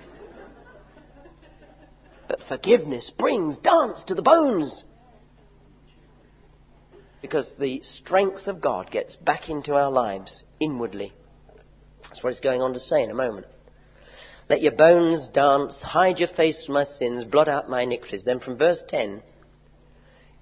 But forgiveness brings dance to the bones. Because the strength of God gets back into our lives inwardly. That's what it's going on to say in a moment. Let your bones dance, hide your face from my sins, blot out my iniquities. Then from verse ten,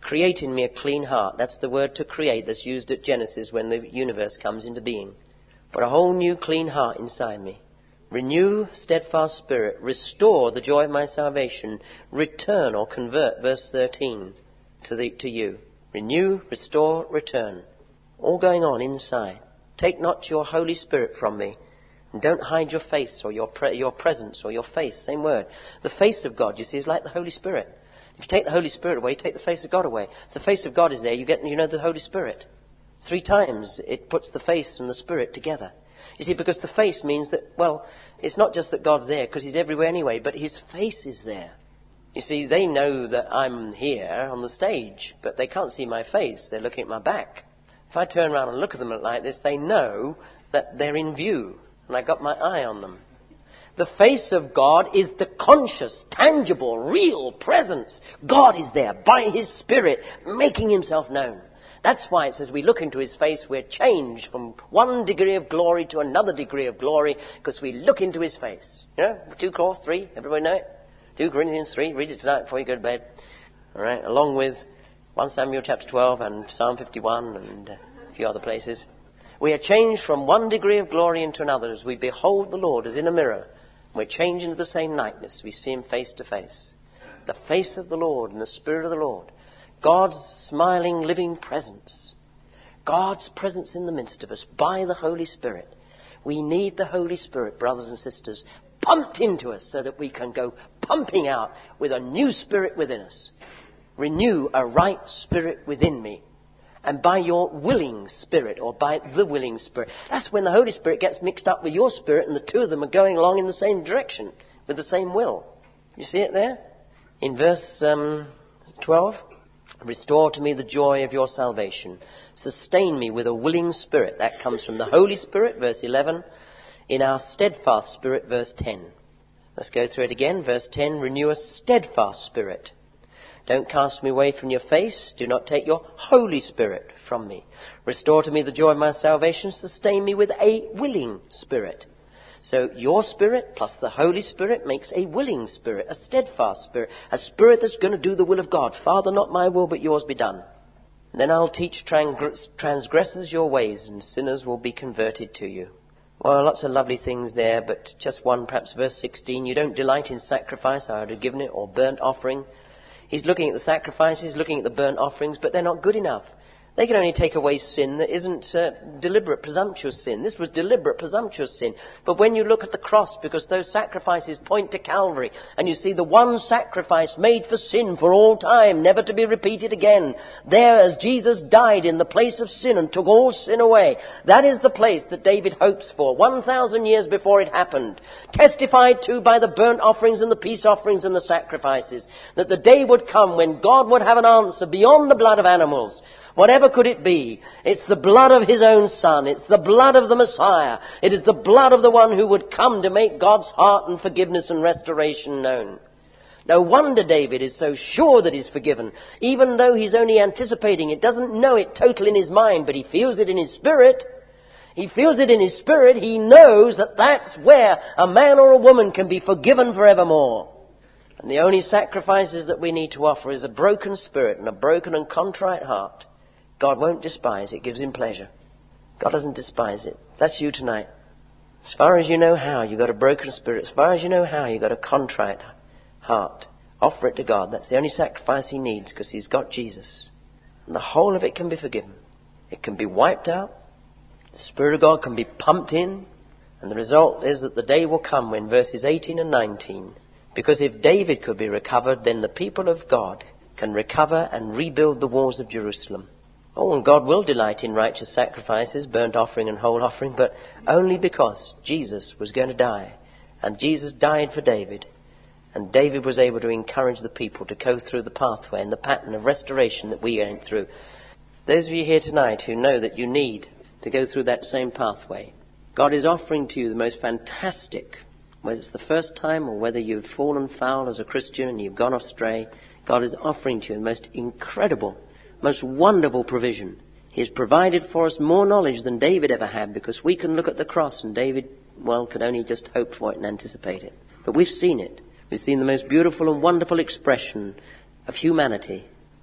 Create in me a clean heart. That's the word to create that's used at Genesis when the universe comes into being. Put a whole new clean heart inside me. Renew steadfast spirit. Restore the joy of my salvation. Return or convert, verse thirteen, to, the, to you. Renew, restore, return. All going on inside. Take not your Holy Spirit from me. And don't hide your face or your, pre- your presence or your face. Same word. The face of God, you see, is like the Holy Spirit. If you take the Holy Spirit away, you take the face of God away. If the face of God is there, you get, you know, the Holy Spirit. Three times it puts the face and the Spirit together. You see, because the face means that, well, it's not just that God's there, because he's everywhere anyway, but his face is there. You see, they know that I'm here on the stage, but they can't see my face. They're looking at my back. If I turn around and look at them like this, they know that they're in view, and I got my eye on them. The face of God is the conscious, tangible, real presence. God is there by his Spirit, making himself known. That's why it says we look into his face, we're changed from one degree of glory to another degree of glory, because we look into his face. You know, two Cor, three, everybody know it? two Corinthians three, read it tonight before you go to bed. All right, along with First Samuel chapter twelve and Psalm fifty-one and a few other places. We are changed from one degree of glory into another as we behold the Lord as in a mirror. We're changed into the same likeness. We see him face to face. The face of the Lord and the Spirit of the Lord. God's smiling, living presence. God's presence in the midst of us by the Holy Spirit. We need the Holy Spirit, brothers and sisters, pumped into us so that we can go pumping out with a new spirit within us. Renew a right spirit within me. And by your willing spirit, or by the willing spirit. That's when the Holy Spirit gets mixed up with your spirit and the two of them are going along in the same direction with the same will. You see it there? In verse um, twelve. Restore to me the joy of your salvation. Sustain me with a willing spirit. That comes from the Holy Spirit, verse eleven. In our steadfast spirit, verse ten. Let's go through it again. Verse ten, renew a steadfast spirit. Don't cast me away from your face. Do not take your Holy Spirit from me. Restore to me the joy of my salvation. Sustain me with a willing spirit. So your spirit plus the Holy Spirit makes a willing spirit, a steadfast spirit, a spirit that's going to do the will of God. Father, not my will, but yours be done. And then I'll teach transgressors your ways, and sinners will be converted to you. Well, lots of lovely things there, but just one, perhaps verse sixteen. You don't delight in sacrifice, I would have given it, or burnt offering. He's looking at the sacrifices, looking at the burnt offerings, but they're not good enough. They can only take away sin that isn't uh, deliberate, presumptuous sin. This was deliberate, presumptuous sin. But when you look at the cross, because those sacrifices point to Calvary, and you see the one sacrifice made for sin for all time, never to be repeated again, there as Jesus died in the place of sin and took all sin away, that is the place that David hopes for, one thousand years before it happened, testified to by the burnt offerings and the peace offerings and the sacrifices, that the day would come when God would have an answer beyond the blood of animals. Whatever could it be? It's the blood of his own Son. It's the blood of the Messiah. It is the blood of the one who would come to make God's heart and forgiveness and restoration known. No wonder David is so sure that he's forgiven, even though he's only anticipating it, doesn't know it totally in his mind, but he feels it in his spirit. He feels it in his spirit. He knows that that's where a man or a woman can be forgiven forevermore. And the only sacrifices that we need to offer is a broken spirit and a broken and contrite heart. God won't despise it. Gives him pleasure. God doesn't despise it. That's you tonight. As far as you know how, you've got a broken spirit. As far as you know how, you've got a contrite heart. Offer it to God. That's the only sacrifice he needs, because he's got Jesus. And the whole of it can be forgiven. It can be wiped out. The Spirit of God can be pumped in. And the result is that the day will come when verses eighteen and nineteen, because if David could be recovered, then the people of God can recover and rebuild the walls of Jerusalem. Oh, and God will delight in righteous sacrifices, burnt offering and whole offering, but only because Jesus was going to die. And Jesus died for David. And David was able to encourage the people to go through the pathway and the pattern of restoration that we went through. Those of you here tonight who know that you need to go through that same pathway, God is offering to you the most fantastic, whether it's the first time or whether you've fallen foul as a Christian and you've gone astray, God is offering to you the most incredible, most wonderful provision. He has provided for us more knowledge than David ever had, because we can look at the cross and David, well, could only just hope for it and anticipate it. But we've seen it. We've seen the most beautiful and wonderful expression of humanity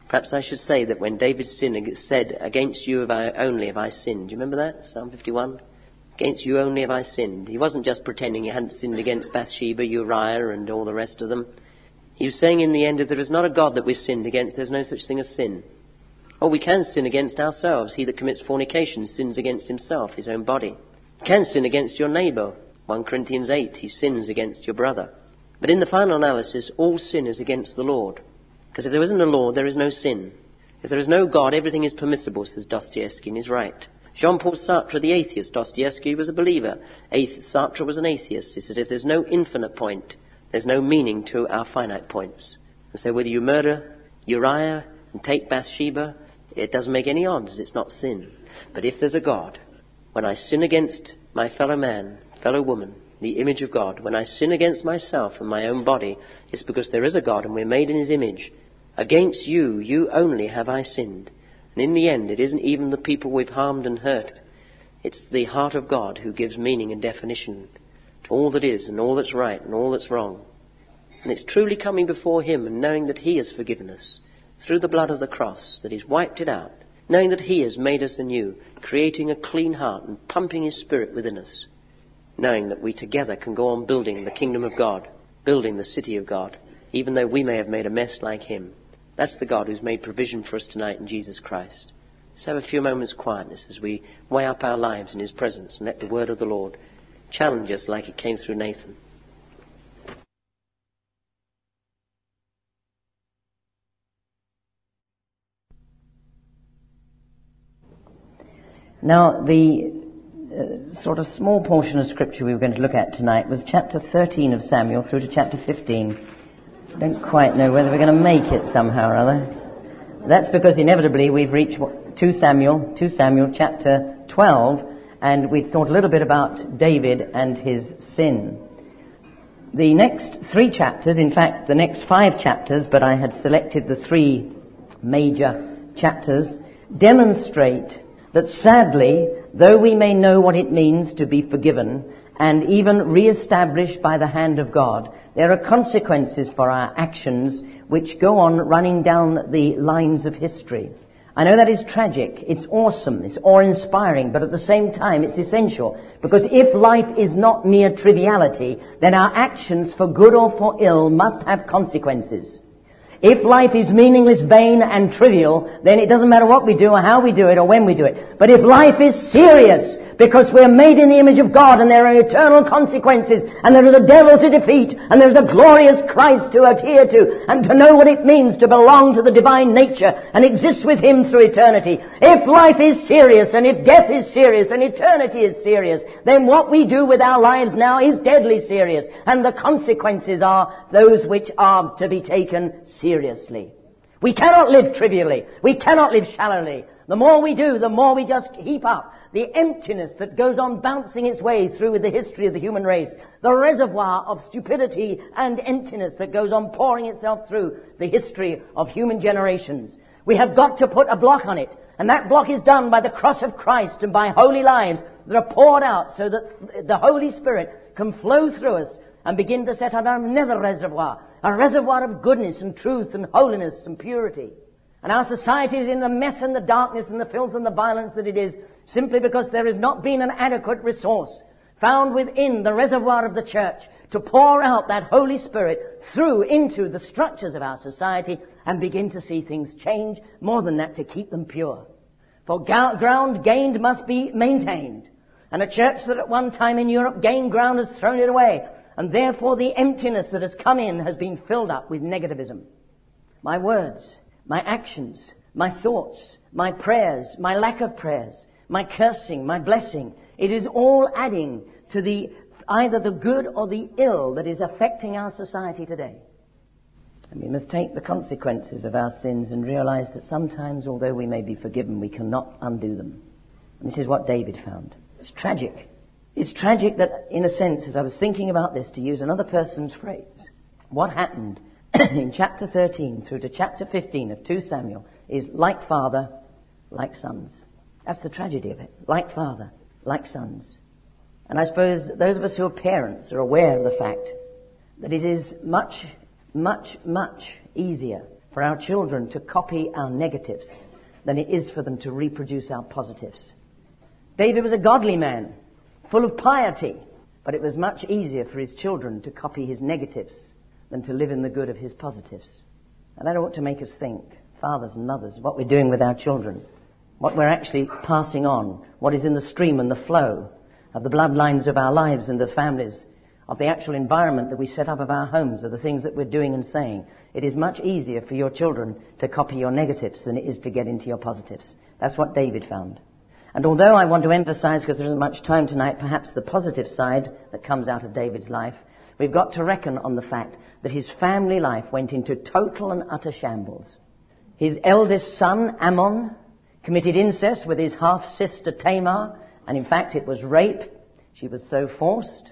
Perhaps I should say that when David sinned, said, against you have I, only have I sinned. Do you remember that? Psalm fifty-one? Against you only have I sinned. He wasn't just pretending he hadn't sinned against Bathsheba, Uriah, and all the rest of them. He was saying in the end that there is not a God that we've sinned against. There's no such thing as sin. Oh, we can sin against ourselves. He that commits fornication sins against himself, his own body. You can sin against your neighbour. First Corinthians eight, he sins against your brother. But in the final analysis, all sin is against the Lord. Because if there isn't a Lord, there is no sin. If there is no God, everything is permissible, says Dostoevsky, and he's right. Jean-Paul Sartre, the atheist, Dostoevsky was a believer. Sartre was an atheist. He said, if there's no infinite point, there's no meaning to our finite points. And so whether you murder Uriah and take Bathsheba, it doesn't make any odds. It's not sin. But if there's a God, when I sin against my fellow man, fellow woman, the image of God, when I sin against myself and my own body, it's because there is a God and we're made in his image. Against you, you only have I sinned. And in the end, it isn't even the people we've harmed and hurt. It's the heart of God who gives meaning and definition to all that is and all that's right and all that's wrong. And it's truly coming before him and knowing that he has forgiven us through the blood of the cross, that he's wiped it out, knowing that he has made us anew, creating a clean heart and pumping his spirit within us, knowing that we together can go on building the kingdom of God, building the city of God, even though we may have made a mess like him. That's the God who's made provision for us tonight in Jesus Christ. Let's have a few moments' quietness as we weigh up our lives in his presence and let the word of the Lord challenge us like it came through Nathan. Now, the uh, sort of small portion of scripture we were going to look at tonight was chapter thirteen of Samuel through to chapter fifteen. I don't quite know whether we're going to make it somehow or other. That's because inevitably we've reached two Samuel, two Samuel chapter twelve, and we've thought a little bit about David and his sin. The next three chapters, in fact the next five chapters, but I had selected the three major chapters, demonstrate that sadly, though we may know what it means to be forgiven and even re-established by the hand of God, there are consequences for our actions which go on running down the lines of history. I know that is tragic, it's awesome, it's awe-inspiring, but at the same time it's essential, because if life is not mere triviality, then our actions for good or for ill must have consequences. If life is meaningless, vain and trivial, then it doesn't matter what we do or how we do it or when we do it. But if life is serious, because we're made in the image of God and there are eternal consequences and there is a devil to defeat and there is a glorious Christ to adhere to and to know what it means to belong to the divine nature and exist with him through eternity. If life is serious and if death is serious and eternity is serious, then what we do with our lives now is deadly serious, and the consequences are those which are to be taken seriously. We cannot live trivially. We cannot live shallowly. The more we do, the more we just heap up the emptiness that goes on bouncing its way through the history of the human race, the reservoir of stupidity and emptiness that goes on pouring itself through the history of human generations. We have got to put a block on it, and that block is done by the cross of Christ and by holy lives that are poured out so that the Holy Spirit can flow through us and begin to set up another reservoir, a reservoir of goodness and truth and holiness and purity. And our society is in the mess and the darkness and the filth and the violence that it is simply because there has not been an adequate resource found within the reservoir of the church to pour out that Holy Spirit through into the structures of our society and begin to see things change, more than that, to keep them pure. For ga- ground gained must be maintained. And a church that at one time in Europe gained ground has thrown it away. And therefore the emptiness that has come in has been filled up with negativism. My words, my actions, my thoughts, my prayers, my lack of prayers, my cursing, my blessing, it is all adding to the either the good or the ill that is affecting our society today. And we must take the consequences of our sins and realize that sometimes, although we may be forgiven, we cannot undo them. And this is what David found. It's tragic. It's tragic that, in a sense, as I was thinking about this, to use another person's phrase, what happened in chapter thirteen through to chapter fifteen of Second Samuel is like father, like sons. That's the tragedy of it. Like father, like sons. And I suppose those of us who are parents are aware of the fact that it is much, much, much easier for for our children to copy our negatives than it is for them to reproduce our positives. David was a godly man, full of piety, but it was much easier for his children to copy his negatives than to live in the good of his positives. And that ought to make us think, fathers and mothers, what we're doing with our children, what we're actually passing on, what is in the stream and the flow of the bloodlines of our lives and the families, of the actual environment that we set up of our homes, of the things that we're doing and saying. It is much easier for your children to copy your negatives than it is to get into your positives. That's what David found. And although I want to emphasize, because there isn't much time tonight, perhaps the positive side that comes out of David's life, we've got to reckon on the fact that his family life went into total and utter shambles. His eldest son, Ammon, committed incest with his half-sister Tamar, and in fact it was rape. She was so forced.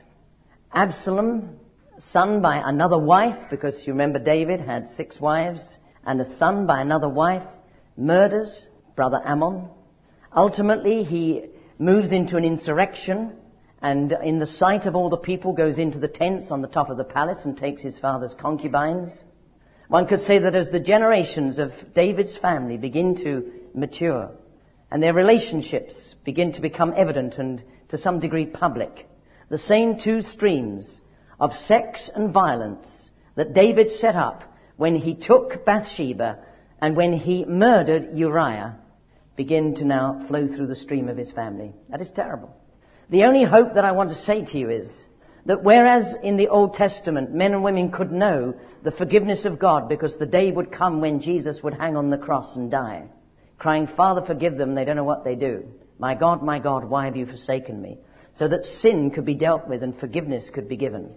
Absalom, son by another wife, because you remember David had six wives, and a son by another wife, murders brother Ammon. Ultimately, he moves into an insurrection, and in the sight of all the people goes into the tents on the top of the palace and takes his father's concubines. One could say that as the generations of David's family begin to mature, and their relationships begin to become evident and to some degree public, the same two streams of sex and violence that David set up when he took Bathsheba and when he murdered Uriah begin to now flow through the stream of his family. That is terrible. The only hope that I want to say to you is that whereas in the Old Testament men and women could know the forgiveness of God because the day would come when Jesus would hang on the cross and die, crying, Father, forgive them, they don't know what they do. My God, my God, why have you forsaken me? So that sin could be dealt with and forgiveness could be given.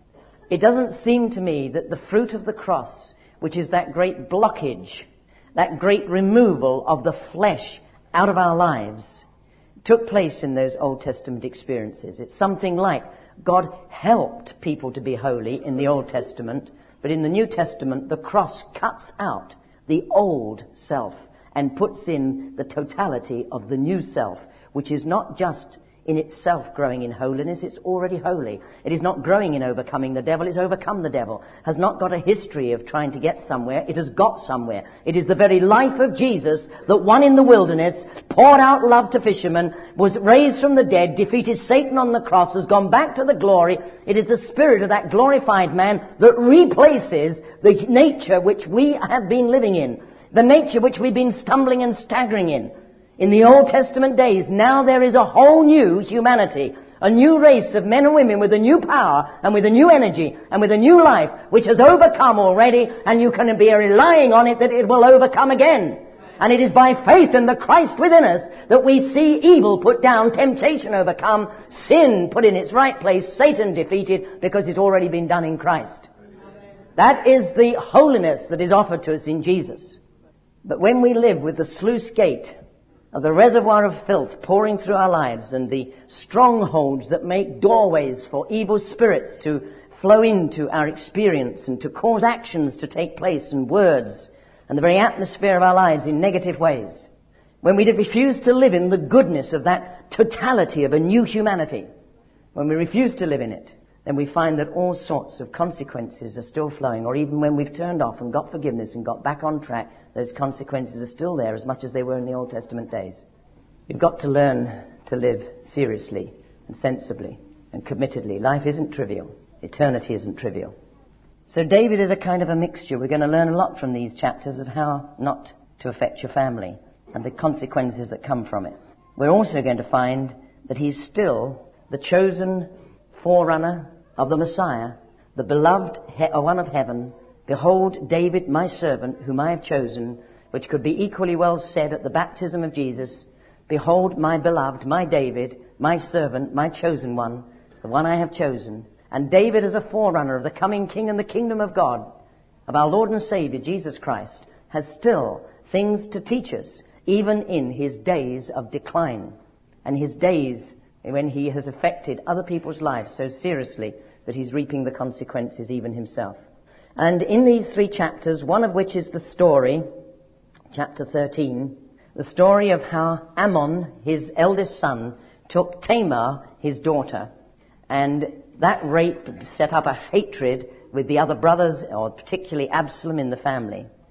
It doesn't seem to me that the fruit of the cross, which is that great blockage, that great removal of the flesh out of our lives, took place in those Old Testament experiences. It's something like God helped people to be holy in the Old Testament, but in the New Testament the cross cuts out the old self and puts in the totality of the new self, which is not just in itself growing in holiness, it's already holy. It is not growing in overcoming the devil, it's overcome the devil. Has not got a history of trying to get somewhere, it has got somewhere. It is the very life of Jesus that won in the wilderness, poured out love to fishermen, was raised from the dead, defeated Satan on the cross, has gone back to the glory. It is the spirit of that glorified man that replaces the nature which we have been living in, the nature which we've been stumbling and staggering in. In the Old Testament days, now there is a whole new humanity, a new race of men and women with a new power and with a new energy and with a new life, which has overcome already, and you can be relying on it that it will overcome again. And it is by faith in the Christ within us that we see evil put down, temptation overcome, sin put in its right place, Satan defeated, because it's already been done in Christ. That is the holiness that is offered to us in Jesus. But when we live with the sluice gate of the reservoir of filth pouring through our lives and the strongholds that make doorways for evil spirits to flow into our experience and to cause actions to take place and words and the very atmosphere of our lives in negative ways, when we refuse to live in the goodness of that totality of a new humanity, when we refuse to live in it, then we find that all sorts of consequences are still flowing, or even when we've turned off and got forgiveness and got back on track, those consequences are still there as much as they were in the Old Testament days. You've got to learn to live seriously and sensibly and committedly. Life isn't trivial. Eternity isn't trivial. So David is a kind of a mixture. We're going to learn a lot from these chapters of how not to affect your family and the consequences that come from it. We're also going to find that he's still the chosen forerunner of the Messiah, the beloved he- one of heaven. Behold, David, my servant, whom I have chosen, which could be equally well said at the baptism of Jesus. Behold, my beloved, my David, my servant, my chosen one, the one I have chosen. And David as a forerunner of the coming King and the kingdom of God, of our Lord and Savior, Jesus Christ, has still things to teach us, even in his days of decline and his days when he has affected other people's lives so seriously that he's reaping the consequences even himself. And in these three chapters, one of which is the story, chapter thirteen, the story of how Ammon, his eldest son, took Tamar, his daughter, and that rape set up a hatred with the other brothers, or particularly Absalom in the family.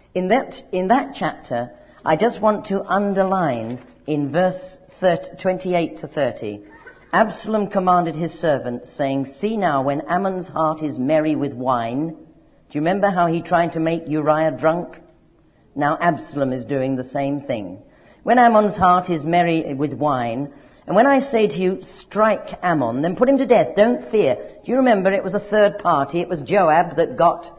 In that, in that chapter, I just want to underline in verse thirty, twenty-eight to thirty, Absalom commanded his servants, saying, "See now, when Ammon's heart is merry with wine." Do you remember how he tried to make Uriah drunk? Now Absalom is doing the same thing. When Ammon's heart is merry with wine, and when I say to you, strike Ammon, then put him to death, don't fear. Do you remember it was a third party? It was Joab that got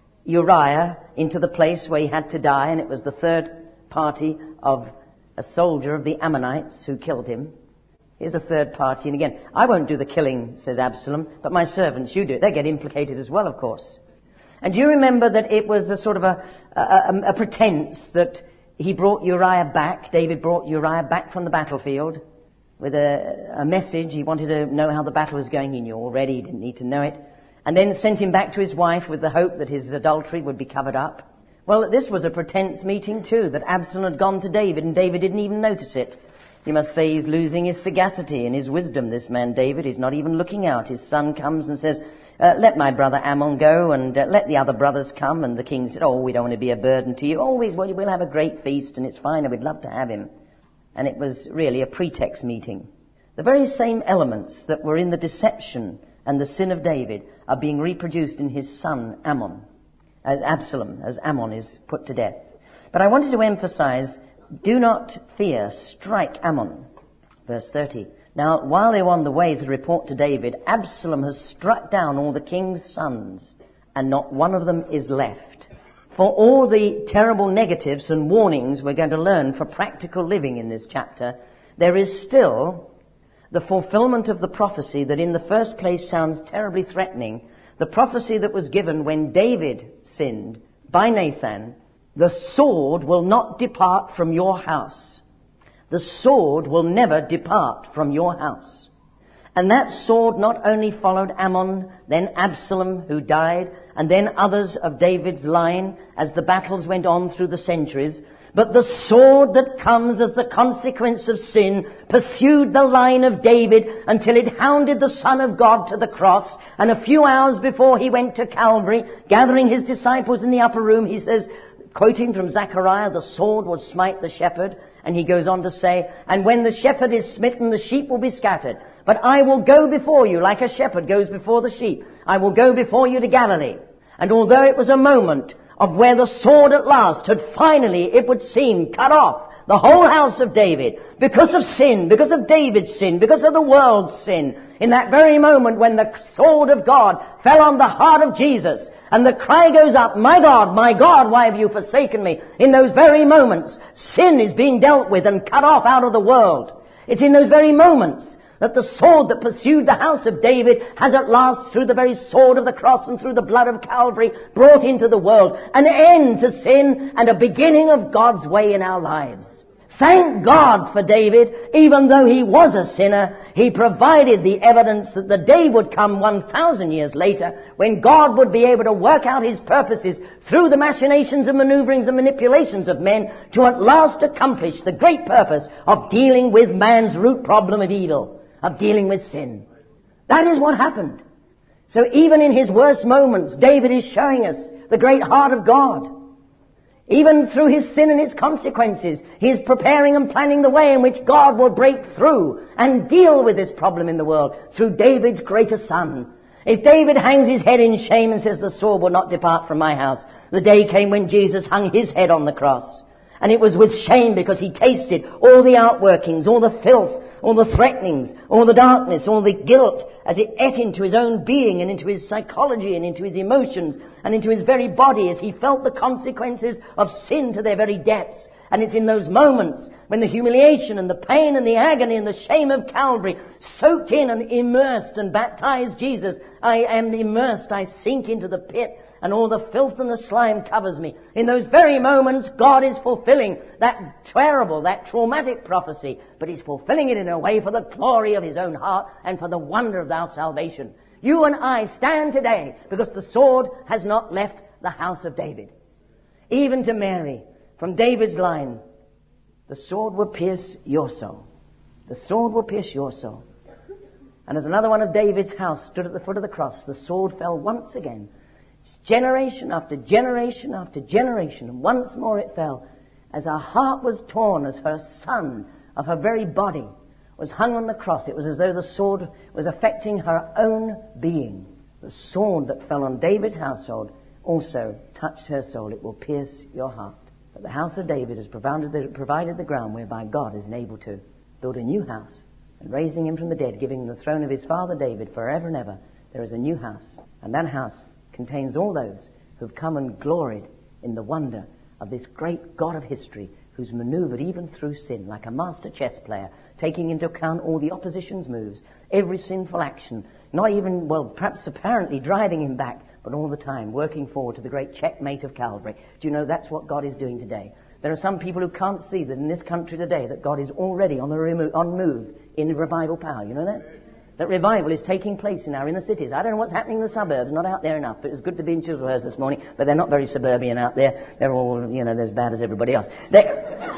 Uriah into the place where he had to die, and it was the third party of a soldier of the Ammonites who killed him. Here's a third party, and again, I won't do the killing, says Absalom, but my servants, you do it. They get implicated as well, of course. And do you remember that it was a sort of a, a, a, a pretense that he brought Uriah back, David brought Uriah back from the battlefield with a, a message. He wanted to know how the battle was going. He knew already, he didn't need to know it. And then sent him back to his wife with the hope that his adultery would be covered up. Well, this was a pretense meeting too, that Absalom had gone to David, and David didn't even notice it. You must say he's losing his sagacity and his wisdom, this man David. He's not even looking out. His son comes and says, uh, let my brother Ammon go, and uh, let the other brothers come. And the king said, oh, we don't want to be a burden to you. Oh, we, well, we'll have a great feast, and it's fine, and we'd love to have him. And it was really a pretext meeting. The very same elements that were in the deception and the sin of David are being reproduced in his son Ammon, as Absalom, as Ammon is put to death. But I wanted to emphasize, do not fear, strike Ammon. Verse thirty. Now, while they were on the way to report to David, Absalom has struck down all the king's sons, and not one of them is left. For all the terrible negatives and warnings we're going to learn for practical living in this chapter, there is still the fulfillment of the prophecy that in the first place sounds terribly threatening. The prophecy that was given when David sinned by Nathan, the sword will not depart from your house. The sword will never depart from your house. And that sword not only followed Ammon, then Absalom, who died, and then others of David's line as the battles went on through the centuries, but the sword that comes as the consequence of sin pursued the line of David until it hounded the Son of God to the cross. And a few hours before he went to Calvary, gathering his disciples in the upper room, he says, quoting from Zechariah, the sword will smite the shepherd. And he goes on to say, and when the shepherd is smitten, the sheep will be scattered. But I will go before you like a shepherd goes before the sheep. I will go before you to Galilee. And although it was a moment of where the sword at last had finally, it would seem, cut off the whole house of David because of sin, because of David's sin, because of the world's sin, in that very moment when the sword of God fell on the heart of Jesus and the cry goes up, my God, my God, why have you forsaken me? In those very moments, sin is being dealt with and cut off out of the world. It's in those very moments that the sword that pursued the house of David has at last, through the very sword of the cross and through the blood of Calvary, brought into the world an end to sin and a beginning of God's way in our lives. Thank God for David. Even though he was a sinner, he provided the evidence that the day would come one thousand years later when God would be able to work out his purposes through the machinations and maneuverings and manipulations of men to at last accomplish the great purpose of dealing with man's root problem of evil, of dealing with sin. That is what happened. So even in his worst moments, David is showing us the great heart of God. Even through his sin and its consequences, he is preparing and planning the way in which God will break through and deal with this problem in the world through David's greater son. If David hangs his head in shame and says, the sword will not depart from my house, the day came when Jesus hung his head on the cross. And it was with shame because he tasted all the outworkings, all the filth, all the threatenings, all the darkness, all the guilt as it ate into his own being and into his psychology and into his emotions and into his very body as he felt the consequences of sin to their very depths. And it's in those moments when the humiliation and the pain and the agony and the shame of Calvary soaked in and immersed and baptized Jesus. I am immersed, I sink into the pit, and all the filth and the slime covers me. In those very moments, God is fulfilling that terrible, that traumatic prophecy, but he's fulfilling it in a way for the glory of his own heart and for the wonder of our salvation. You and I stand today because the sword has not left the house of David. Even to Mary, from David's line, the sword will pierce your soul. The sword will pierce your soul. And as another one of David's house stood at the foot of the cross, the sword fell once again. Generation after generation after generation. And once more it fell. As her heart was torn, as her son of her very body was hung on the cross, it was as though the sword was affecting her own being. The sword that fell on David's household also touched her soul. It will pierce your heart. But the house of David has provided the, provided the ground whereby God is able to build a new house. And raising him from the dead, giving him the throne of his father David forever and ever, there is a new house. And that house contains all those who've come and gloried in the wonder of this great God of history, who's maneuvered even through sin like a master chess player, taking into account all the opposition's moves, every sinful action, not even, well, perhaps apparently driving him back, but all the time working forward to the great checkmate of Calvary. Do you know that's what God is doing today? There are some people who can't see that in this country today that God is already on the remo- on move in revival power. You know that? That revival is taking place in our inner cities. I don't know what's happening in the suburbs, not out there enough, but it's good to be in Chislehurst this morning, but they're not very suburban out there. They're all, you know, they're as bad as everybody else. They're...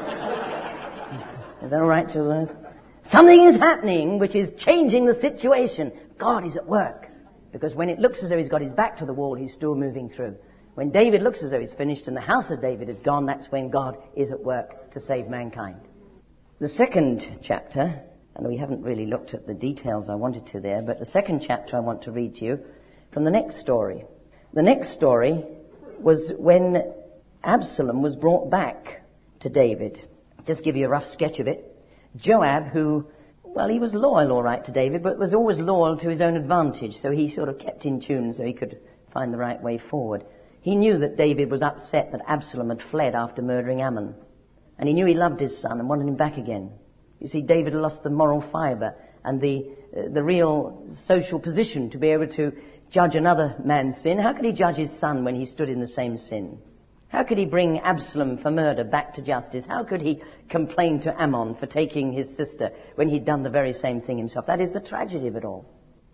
Is that all right, Chislehurst? Something is happening which is changing the situation. God is at work. Because when it looks as though he's got his back to the wall, he's still moving through. When David looks as though he's finished and the house of David is gone, that's when God is at work to save mankind. The second chapter, and we haven't really looked at the details I wanted to there, but the second chapter I want to read to you from the next story. The next story was when Absalom was brought back to David. Just give you a rough sketch of it. Joab, who, well, he was loyal all right to David, but was always loyal to his own advantage, so he sort of kept in tune so he could find the right way forward. He knew that David was upset that Absalom had fled after murdering Ammon. And he knew he loved his son and wanted him back again. You see, David lost the moral fibre and the uh, the real social position to be able to judge another man's sin. How could he judge his son when he stood in the same sin? How could he bring Absalom for murder back to justice? How could he complain to Ammon for taking his sister when he'd done the very same thing himself? That is the tragedy of it all.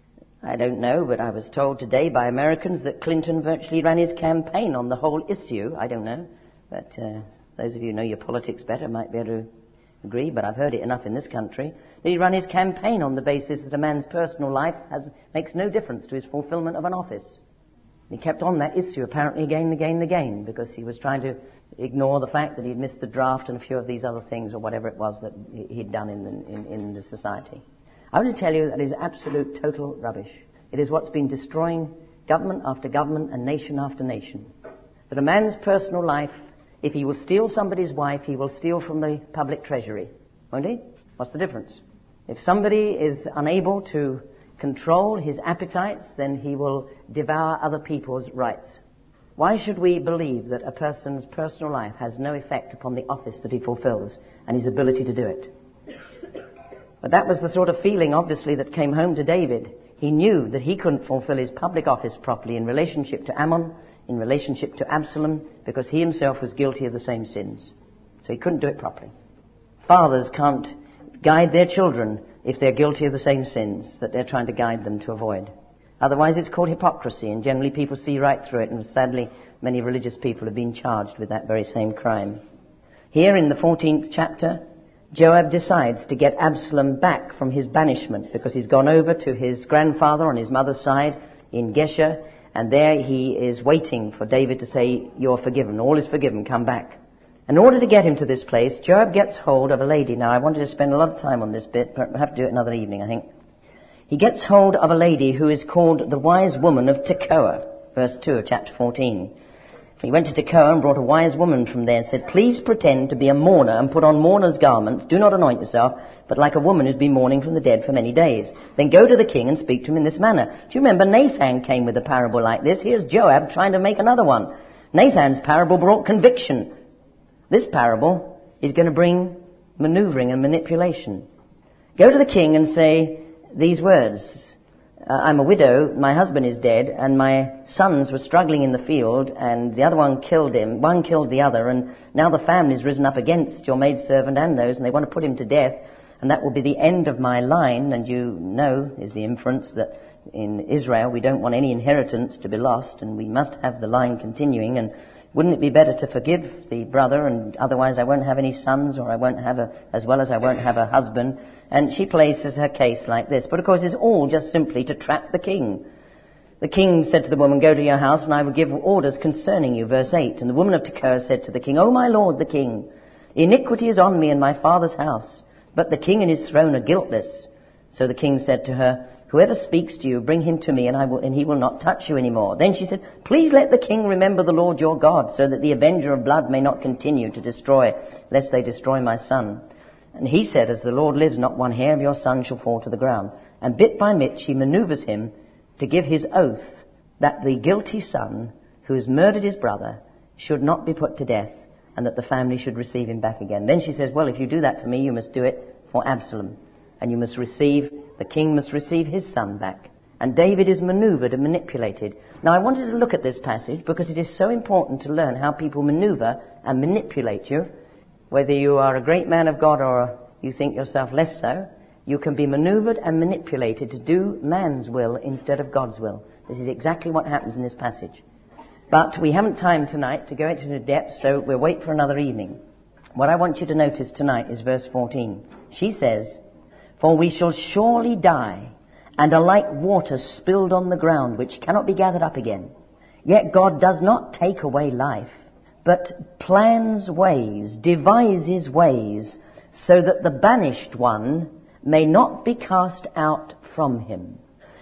I don't know, but I was told today by Americans that Clinton virtually ran his campaign on the whole issue. I don't know, but uh, those of you who know your politics better might be able to agree, but I've heard it enough in this country, that he ran his campaign on the basis that a man's personal life has, makes no difference to his fulfillment of an office. He kept on that issue apparently again and again and again because he was trying to ignore the fact that he'd missed the draft and a few of these other things or whatever it was that he'd done in the, in, in the society. I want to tell you that is absolute total rubbish. It is what's been destroying government after government and nation after nation. That a man's personal life, if he will steal somebody's wife, he will steal from the public treasury. Won't he? What's the difference? If somebody is unable to control his appetites, then he will devour other people's rights. Why should we believe that a person's personal life has no effect upon the office that he fulfills and his ability to do it? But that was the sort of feeling, obviously, that came home to David. He knew that he couldn't fulfill his public office properly in relationship to Ammon, in relationship to Absalom, because he himself was guilty of the same sins. So he couldn't do it properly. Fathers can't guide their children if they're guilty of the same sins that they're trying to guide them to avoid. Otherwise, it's called hypocrisy, and generally people see right through it, and sadly, many religious people have been charged with that very same crime. Here in the fourteenth chapter, Joab decides to get Absalom back from his banishment because he's gone over to his grandfather on his mother's side in Geshur, and there he is waiting for David to say, "You're forgiven, all is forgiven, come back." In order to get him to this place, Joab gets hold of a lady. Now, I wanted to spend a lot of time on this bit, but we'll have to do it another evening, I think. He gets hold of a lady who is called the wise woman of Tekoa, verse two of chapter fourteen. He went to Tekoa and brought a wise woman from there and said, "Please pretend to be a mourner and put on mourner's garments. Do not anoint yourself, but like a woman who's been mourning from the dead for many days. Then go to the king and speak to him in this manner." Do you remember Nathan came with a parable like this? Here's Joab trying to make another one. Nathan's parable brought conviction. This parable is going to bring maneuvering and manipulation. Go to the king and say these words. Uh, I'm a widow, my husband is dead, and my sons were struggling in the field, and the other one killed him. One killed the other, and now the family's risen up against your maidservant and those, and they want to put him to death, and that will be the end of my line. And you know, is the inference, that in Israel we don't want any inheritance to be lost, and we must have the line continuing, and wouldn't it be better to forgive the brother, and otherwise I won't have any sons, or I won't have a, as well as I won't have a husband? And she places her case like this. But of course it's all just simply to trap the king. The king said to the woman, go to your house, and I will give orders concerning you. Verse eight. And the woman of Tekoa said to the king, O my lord the king, iniquity is on me in my father's house, but the king and his throne are guiltless. So the king said to her, whoever speaks to you, bring him to me, and I will, and he will not touch you anymore. Then she said, please let the king remember the Lord your God, so that the avenger of blood may not continue to destroy, lest they destroy my son. And he said, as the Lord lives, not one hair of your son shall fall to the ground. And bit by bit she maneuvers him to give his oath that the guilty son who has murdered his brother should not be put to death, and that the family should receive him back again. Then she says, well, if you do that for me, you must do it for Absalom. And you must receive, the king must receive his son back. And David is maneuvered and manipulated. Now I wanted to look at this passage because it is so important to learn how people maneuver and manipulate you. Whether you are a great man of God or you think yourself less so, you can be maneuvered and manipulated to do man's will instead of God's will. This is exactly what happens in this passage. But we haven't time tonight to go into the depth, so we'll wait for another evening. What I want you to notice tonight is verse fourteen. She says, for we shall surely die, and are like water spilled on the ground, which cannot be gathered up again. Yet God does not take away life, but plans ways, devises ways, so that the banished one may not be cast out from him.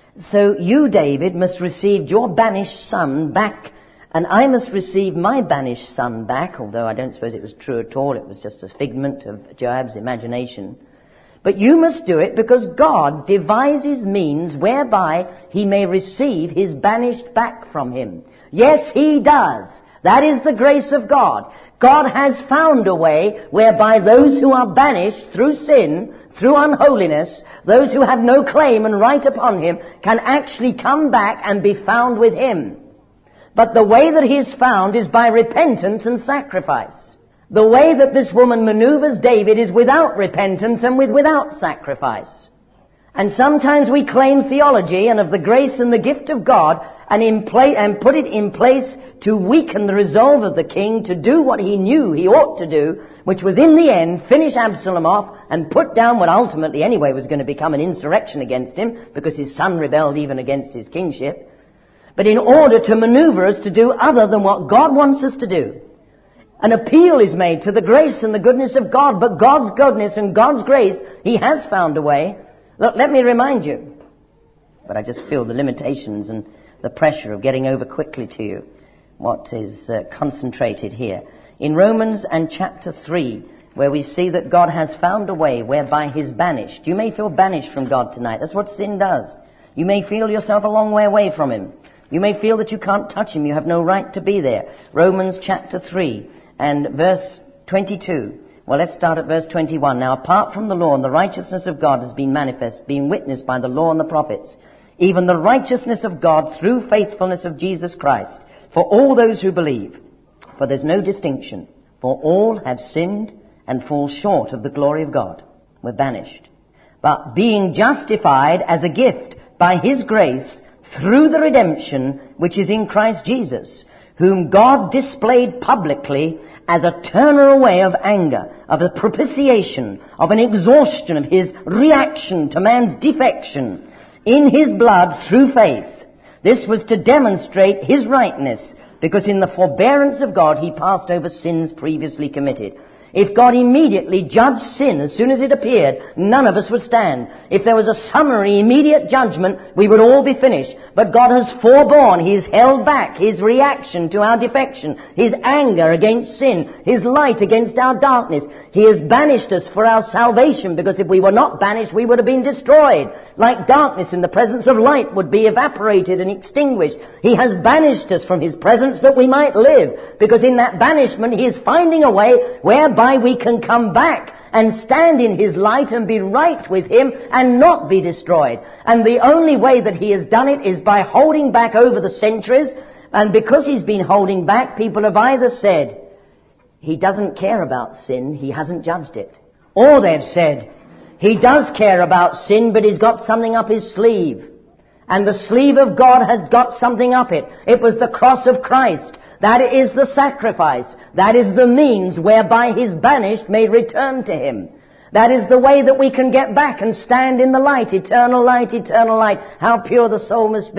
So you, David, must receive your banished son back, and I must receive my banished son back, although I don't suppose it was true at all. It was just a figment of Joab's imagination. But you must do it because God devises means whereby he may receive his banished back from him. Yes, he does. That is the grace of God. God has found a way whereby those who are banished through sin, through unholiness, those who have no claim and right upon him, can actually come back and be found with him. But the way that he is found is by repentance and sacrifice. The way that this woman maneuvers David is without repentance and with without sacrifice. And sometimes we claim theology and of the grace and the gift of God and, in pla- and put it in place to weaken the resolve of the king to do what he knew he ought to do, which was in the end finish Absalom off and put down what ultimately anyway was going to become an insurrection against him because his son rebelled even against his kingship. But in order to maneuver us to do other than what God wants us to do, an appeal is made to the grace and the goodness of God, but God's goodness and God's grace, he has found a way. Look, let me remind you, but I just feel the limitations and the pressure of getting over quickly to you what is uh, concentrated here. In Romans and chapter three, where we see that God has found a way whereby he's banished. You may feel banished from God tonight. That's what sin does. You may feel yourself a long way away from him. You may feel that you can't touch him. You have no right to be there. Romans chapter three. And verse twenty-two. Well, let's start at verse twenty-one. Now, apart from the law, and the righteousness of God has been manifest, being witnessed by the law and the prophets, even the righteousness of God through faithfulness of Jesus Christ, for all those who believe. For there's no distinction. For all have sinned and fall short of the glory of God. We're banished. But being justified as a gift by his grace through the redemption which is in Christ Jesus, whom God displayed publicly as a turner away of anger, of a propitiation, of an exhaustion of his reaction to man's defection in his blood through faith. This was to demonstrate his rightness, because in the forbearance of God he passed over sins previously committed. If God immediately judged sin as soon as it appeared, none of us would stand. If there was a summary, immediate judgment, we would all be finished. But God has forborne. He has held back his reaction to our defection, his anger against sin, his light against our darkness. He has banished us for our salvation, because if we were not banished, we would have been destroyed. Like darkness in the presence of light would be evaporated and extinguished. He has banished us from his presence that we might live, because in that banishment he is finding a way whereby we can come back and stand in his light and be right with him and not be destroyed. And the only way that he has done it is by holding back over the centuries. And because he's been holding back, people have either said, he doesn't care about sin, he hasn't judged it. Or they've said, he does care about sin, but he's got something up his sleeve. And the sleeve of God has got something up it. It was the cross of Christ. That is the sacrifice. That is the means whereby his banished may return to him. That is the way that we can get back and stand in the light, eternal light, eternal light. How pure the soul must be.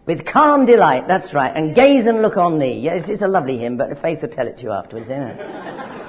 With calm delight, that's right, and gaze and look on thee. Yeah, it's, it's a lovely hymn, but Faith will tell it to you afterwards, isn't it?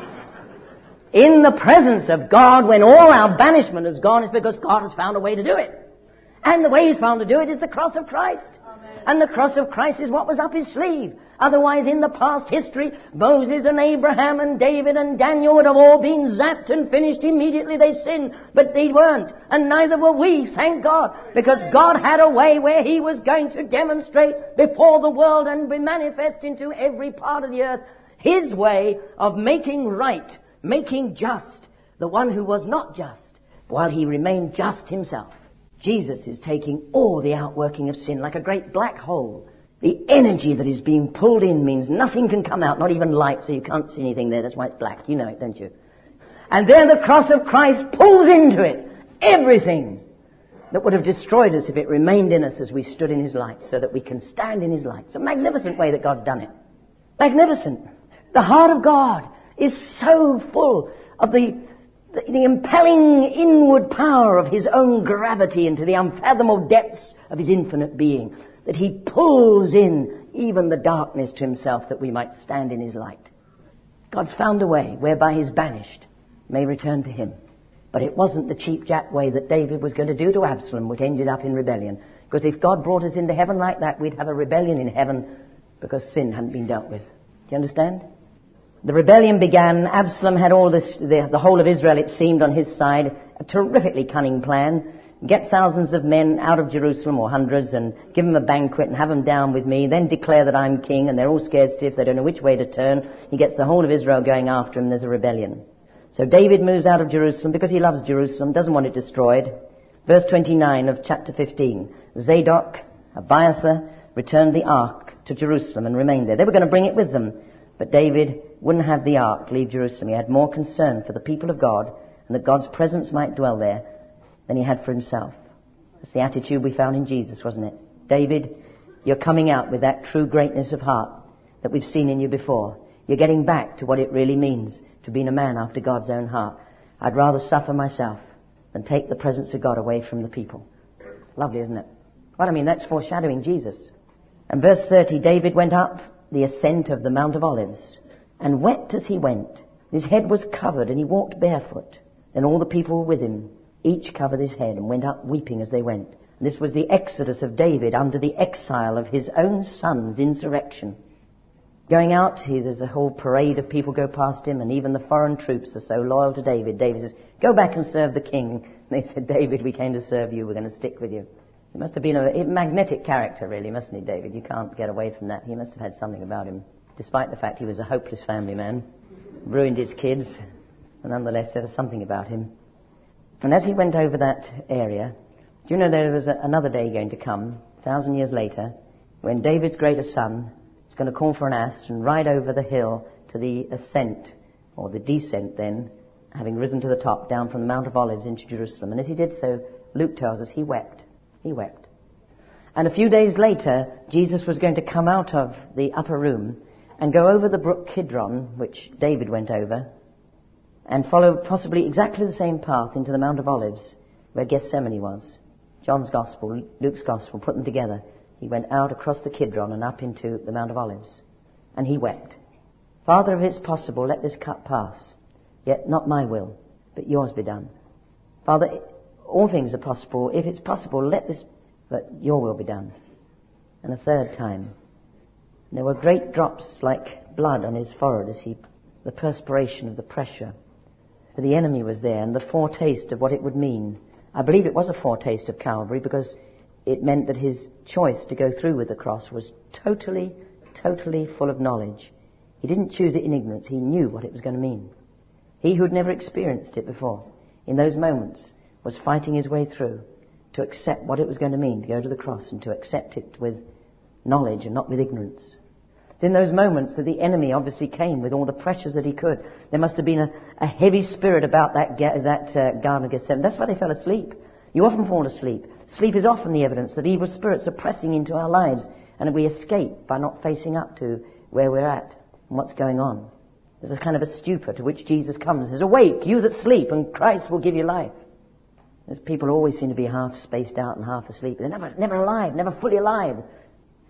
In the presence of God, when all our banishment is gone, it's because God has found a way to do it. And the way He's found to do it is the cross of Christ. Amen. And the cross of Christ is what was up His sleeve. Otherwise, in the past history, Moses and Abraham and David and Daniel would have all been zapped and finished immediately they sinned. But they weren't. And neither were we, thank God. Because God had a way where He was going to demonstrate before the world and be manifest into every part of the earth His way of making right, making just the one who was not just, while He remained just Himself. Jesus is taking all the outworking of sin like a great black hole. The energy that is being pulled in means nothing can come out, not even light, so you can't see anything there. That's why it's black. You know it, don't you? And there the cross of Christ pulls into it everything that would have destroyed us if it remained in us as we stood in His light, so that we can stand in His light. It's a magnificent way that God's done it. Magnificent. The heart of God is so full of the The, the impelling inward power of His own gravity into the unfathomable depths of His infinite being, that He pulls in even the darkness to Himself that we might stand in His light. God's found a way whereby His banished may return to Him. But it wasn't the cheap jack way that David was going to do to Absalom, which ended up in rebellion. Because if God brought us into heaven like that, we'd have a rebellion in heaven because sin hadn't been dealt with. Do you understand? The rebellion began. Absalom had all this, the, the whole of Israel, it seemed, on his side. A terrifically cunning plan. Get thousands of men out of Jerusalem, or hundreds, and give them a banquet and have them down with me. Then declare that I'm king, and they're all scared stiff. They don't know which way to turn. He gets the whole of Israel going after him. There's a rebellion. So David moves out of Jerusalem because he loves Jerusalem, doesn't want it destroyed. Verse twenty-nine of chapter fifteen. Zadok, Abiathar, returned the ark to Jerusalem and remained there. They were going to bring it with them. But David wouldn't have the ark leave Jerusalem. He had more concern for the people of God and that God's presence might dwell there than he had for himself. That's the attitude we found in Jesus, wasn't it? David, you're coming out with that true greatness of heart that we've seen in you before. You're getting back to what it really means to be a man after God's own heart. I'd rather suffer myself than take the presence of God away from the people. Lovely, isn't it? Well, I mean, that's foreshadowing Jesus. And verse thirty, David went up the ascent of the Mount of Olives, and wept as he went. His head was covered, and he walked barefoot. Then all the people were with him. Each covered his head, and went up weeping as they went. And this was the exodus of David under the exile of his own son's insurrection. Going out, he, there's a whole parade of people go past him, and even the foreign troops are so loyal to David. David says, go back and serve the king. And they said, David, we came to serve you. We're going to stick with you. He must have been a magnetic character, really, mustn't he, David? You can't get away from that. He must have had something about him, despite the fact he was a hopeless family man, ruined his kids, and nonetheless there was something about him. And as he went over that area, do you know there was a, another day going to come, a thousand years later, when David's greatest son is going to call for an ass and ride over the hill to the ascent, or the descent then, having risen to the top, down from the Mount of Olives into Jerusalem. And as he did so, Luke tells us he wept. He wept. And a few days later, Jesus was going to come out of the upper room and go over the brook Kidron, which David went over, and follow possibly exactly the same path into the Mount of Olives, where Gethsemane was. John's Gospel, Luke's Gospel, put them together. He went out across the Kidron and up into the Mount of Olives. And he wept. Father, if it's possible, let this cup pass. Yet not my will, but yours be done. Father, all things are possible. If it's possible, let this, but your will be done. And a third time. And there were great drops like blood on his forehead as he, the perspiration of the pressure. For the enemy was there, and the foretaste of what it would mean. I believe it was a foretaste of Calvary, because it meant that his choice to go through with the cross was totally, totally full of knowledge. He didn't choose it in ignorance. He knew what it was going to mean. He who had never experienced it before, in those moments, was fighting his way through to accept what it was going to mean to go to the cross, and to accept it with knowledge and not with ignorance. It's in those moments that the enemy obviously came with all the pressures that he could. There must have been a, a heavy spirit about that, that uh, Garden of Gethsemane. That's why they fell asleep. You often fall asleep. Sleep is often the evidence that evil spirits are pressing into our lives, and we escape by not facing up to where we're at and what's going on. There's a kind of a stupor to which Jesus comes and says, awake, you that sleep, and Christ will give you life. There's people who always seem to be half spaced out and half asleep. They're never, never alive, never fully alive.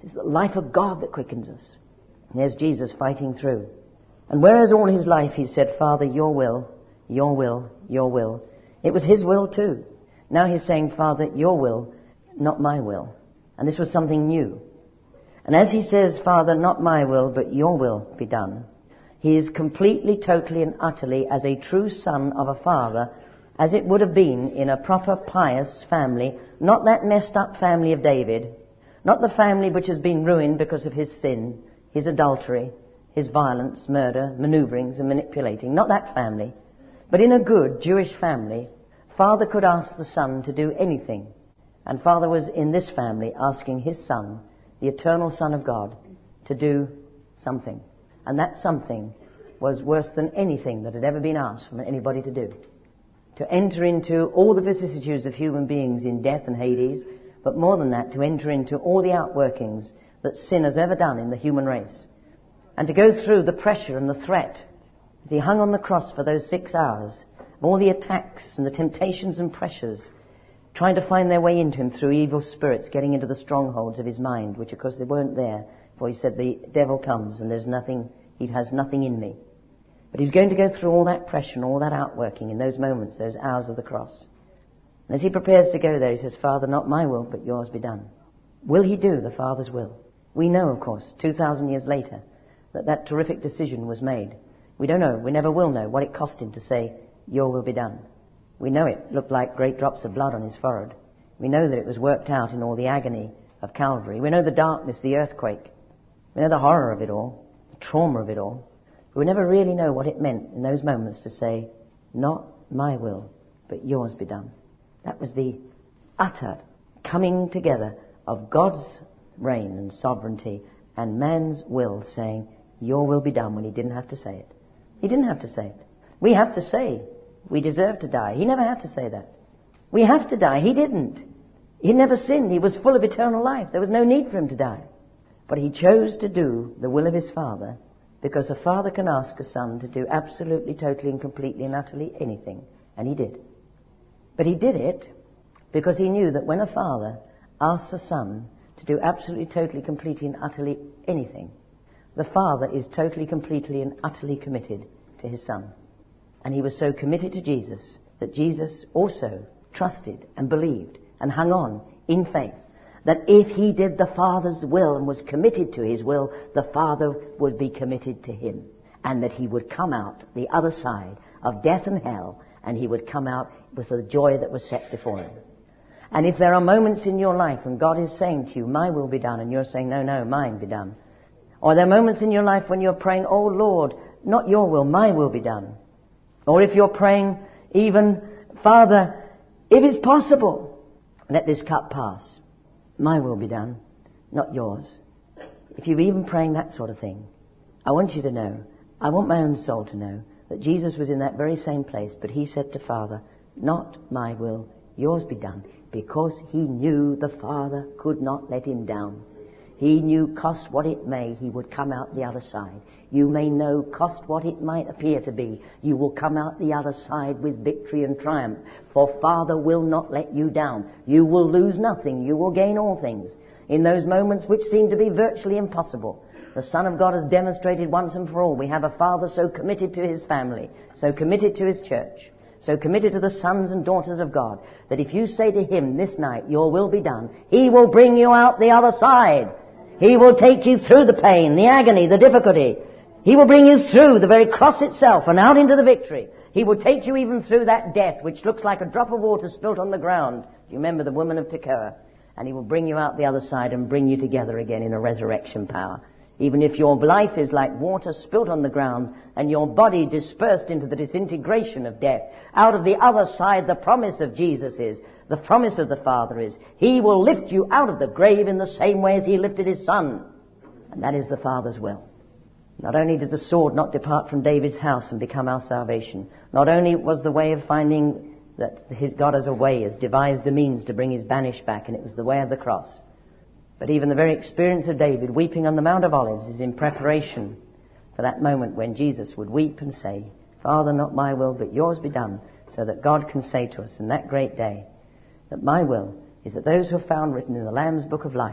It's the life of God that quickens us. And there's Jesus fighting through. And whereas all his life he said, Father, your will, your will, your will, it was his will too. Now he's saying, Father, your will, not my will. And this was something new. And as he says, Father, not my will, but your will be done, he is completely, totally and utterly, as a true son of a father, as it would have been in a proper pious family, not that messed up family of David, not the family which has been ruined because of his sin, his adultery, his violence, murder, maneuverings and manipulating, not that family. But in a good Jewish family, father could ask the son to do anything. And father was in this family asking his son, the eternal Son of God, to do something. And that something was worse than anything that had ever been asked from anybody to do. To enter into all the vicissitudes of human beings in death and Hades, but more than that, to enter into all the outworkings that sin has ever done in the human race. And to go through the pressure and the threat as he hung on the cross for those six hours, all the attacks and the temptations and pressures trying to find their way into him through evil spirits, getting into the strongholds of his mind, which of course they weren't there, for he said, the devil comes and there's nothing, he has nothing in me. But he was going to go through all that pressure and all that outworking in those moments, those hours of the cross. And as he prepares to go there, he says, Father, not my will, but yours be done. Will he do the Father's will? We know, of course, two thousand years later, that that terrific decision was made. We don't know, we never will know what it cost him to say, your will be done. We know it looked like great drops of blood on his forehead. We know that it was worked out in all the agony of Calvary. We know the darkness, the earthquake. We know the horror of it all, the trauma of it all. But we never really know what it meant in those moments to say, not my will, but yours be done. That was the utter coming together of God's reign and sovereignty and man's will saying, your will be done, when he didn't have to say it. He didn't have to say it. We have to say, we deserve to die. He never had to say that. We have to die. He didn't. He never sinned. He was full of eternal life. There was no need for him to die. But he chose to do the will of his Father, because a father can ask a son to do absolutely, totally and completely and utterly anything. And he did. But he did it because he knew that when a father asks a son to do absolutely, totally, completely and utterly anything, the father is totally, completely and utterly committed to his son. And he was so committed to Jesus that Jesus also trusted and believed and hung on in faith that if he did the Father's will and was committed to his will, the Father would be committed to him, and that he would come out the other side of death and hell, and he would come out with the joy that was set before him. And if there are moments in your life when God is saying to you, my will be done, and you're saying, no, no, mine be done. Or there are moments in your life when you're praying, oh Lord, not your will, my will be done. Or if you're praying even, Father, if it's possible, let this cup pass. My will be done, not yours. If you're even praying that sort of thing, I want you to know, I want my own soul to know, that Jesus was in that very same place, but he said to Father, not my will, yours be done, because he knew the Father could not let him down. He knew, cost what it may, he would come out the other side. You may know, cost what it might appear to be, you will come out the other side with victory and triumph. For Father will not let you down. You will lose nothing, you will gain all things. In those moments which seem to be virtually impossible, the Son of God has demonstrated once and for all. We have a Father so committed to his family, so committed to his church, so committed to the sons and daughters of God, that if you say to him this night, your will be done, he will bring you out the other side. He will take you through the pain, the agony, the difficulty. He will bring you through the very cross itself and out into the victory. He will take you even through that death which looks like a drop of water spilt on the ground. Do you remember the woman of Tekoa? And he will bring you out the other side and bring you together again in a resurrection power. Even if your life is like water spilt on the ground and your body dispersed into the disintegration of death, out of the other side the promise of Jesus is, the promise of the Father is, he will lift you out of the grave in the same way as he lifted his Son. And that is the Father's will. Not only did the sword not depart from David's house and become our salvation, not only was the way of finding that his God as a way has devised a means to bring his banished back, and it was the way of the cross, but even the very experience of David weeping on the Mount of Olives is in preparation for that moment when Jesus would weep and say, Father, not my will, but yours be done, so that God can say to us in that great day that my will is that those who are found written in the Lamb's Book of Life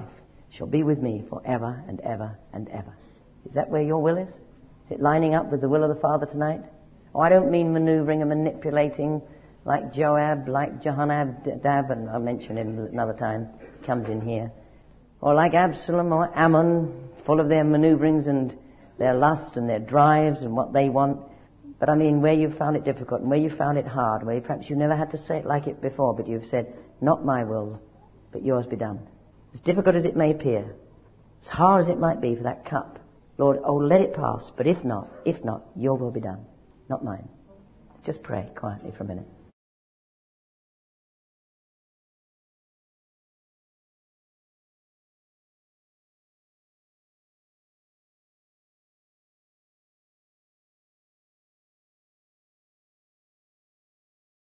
shall be with me forever and ever and ever. Is that where your will is? Is it lining up with the will of the Father tonight? Oh, I don't mean manoeuvring and manipulating like Joab, like Jehonadab, and I'll mention him another time, he comes in here. Or like Absalom or Ammon, full of their manoeuvrings and their lust and their drives and what they want. But I mean where you found it difficult and where you found it hard, where perhaps you never had to say it like it before, but you've said, not my will, but yours be done. As difficult as it may appear, as hard as it might be for that cup, Lord, oh, let it pass, but if not, if not, your will be done, not mine. Let's just pray quietly for a minute.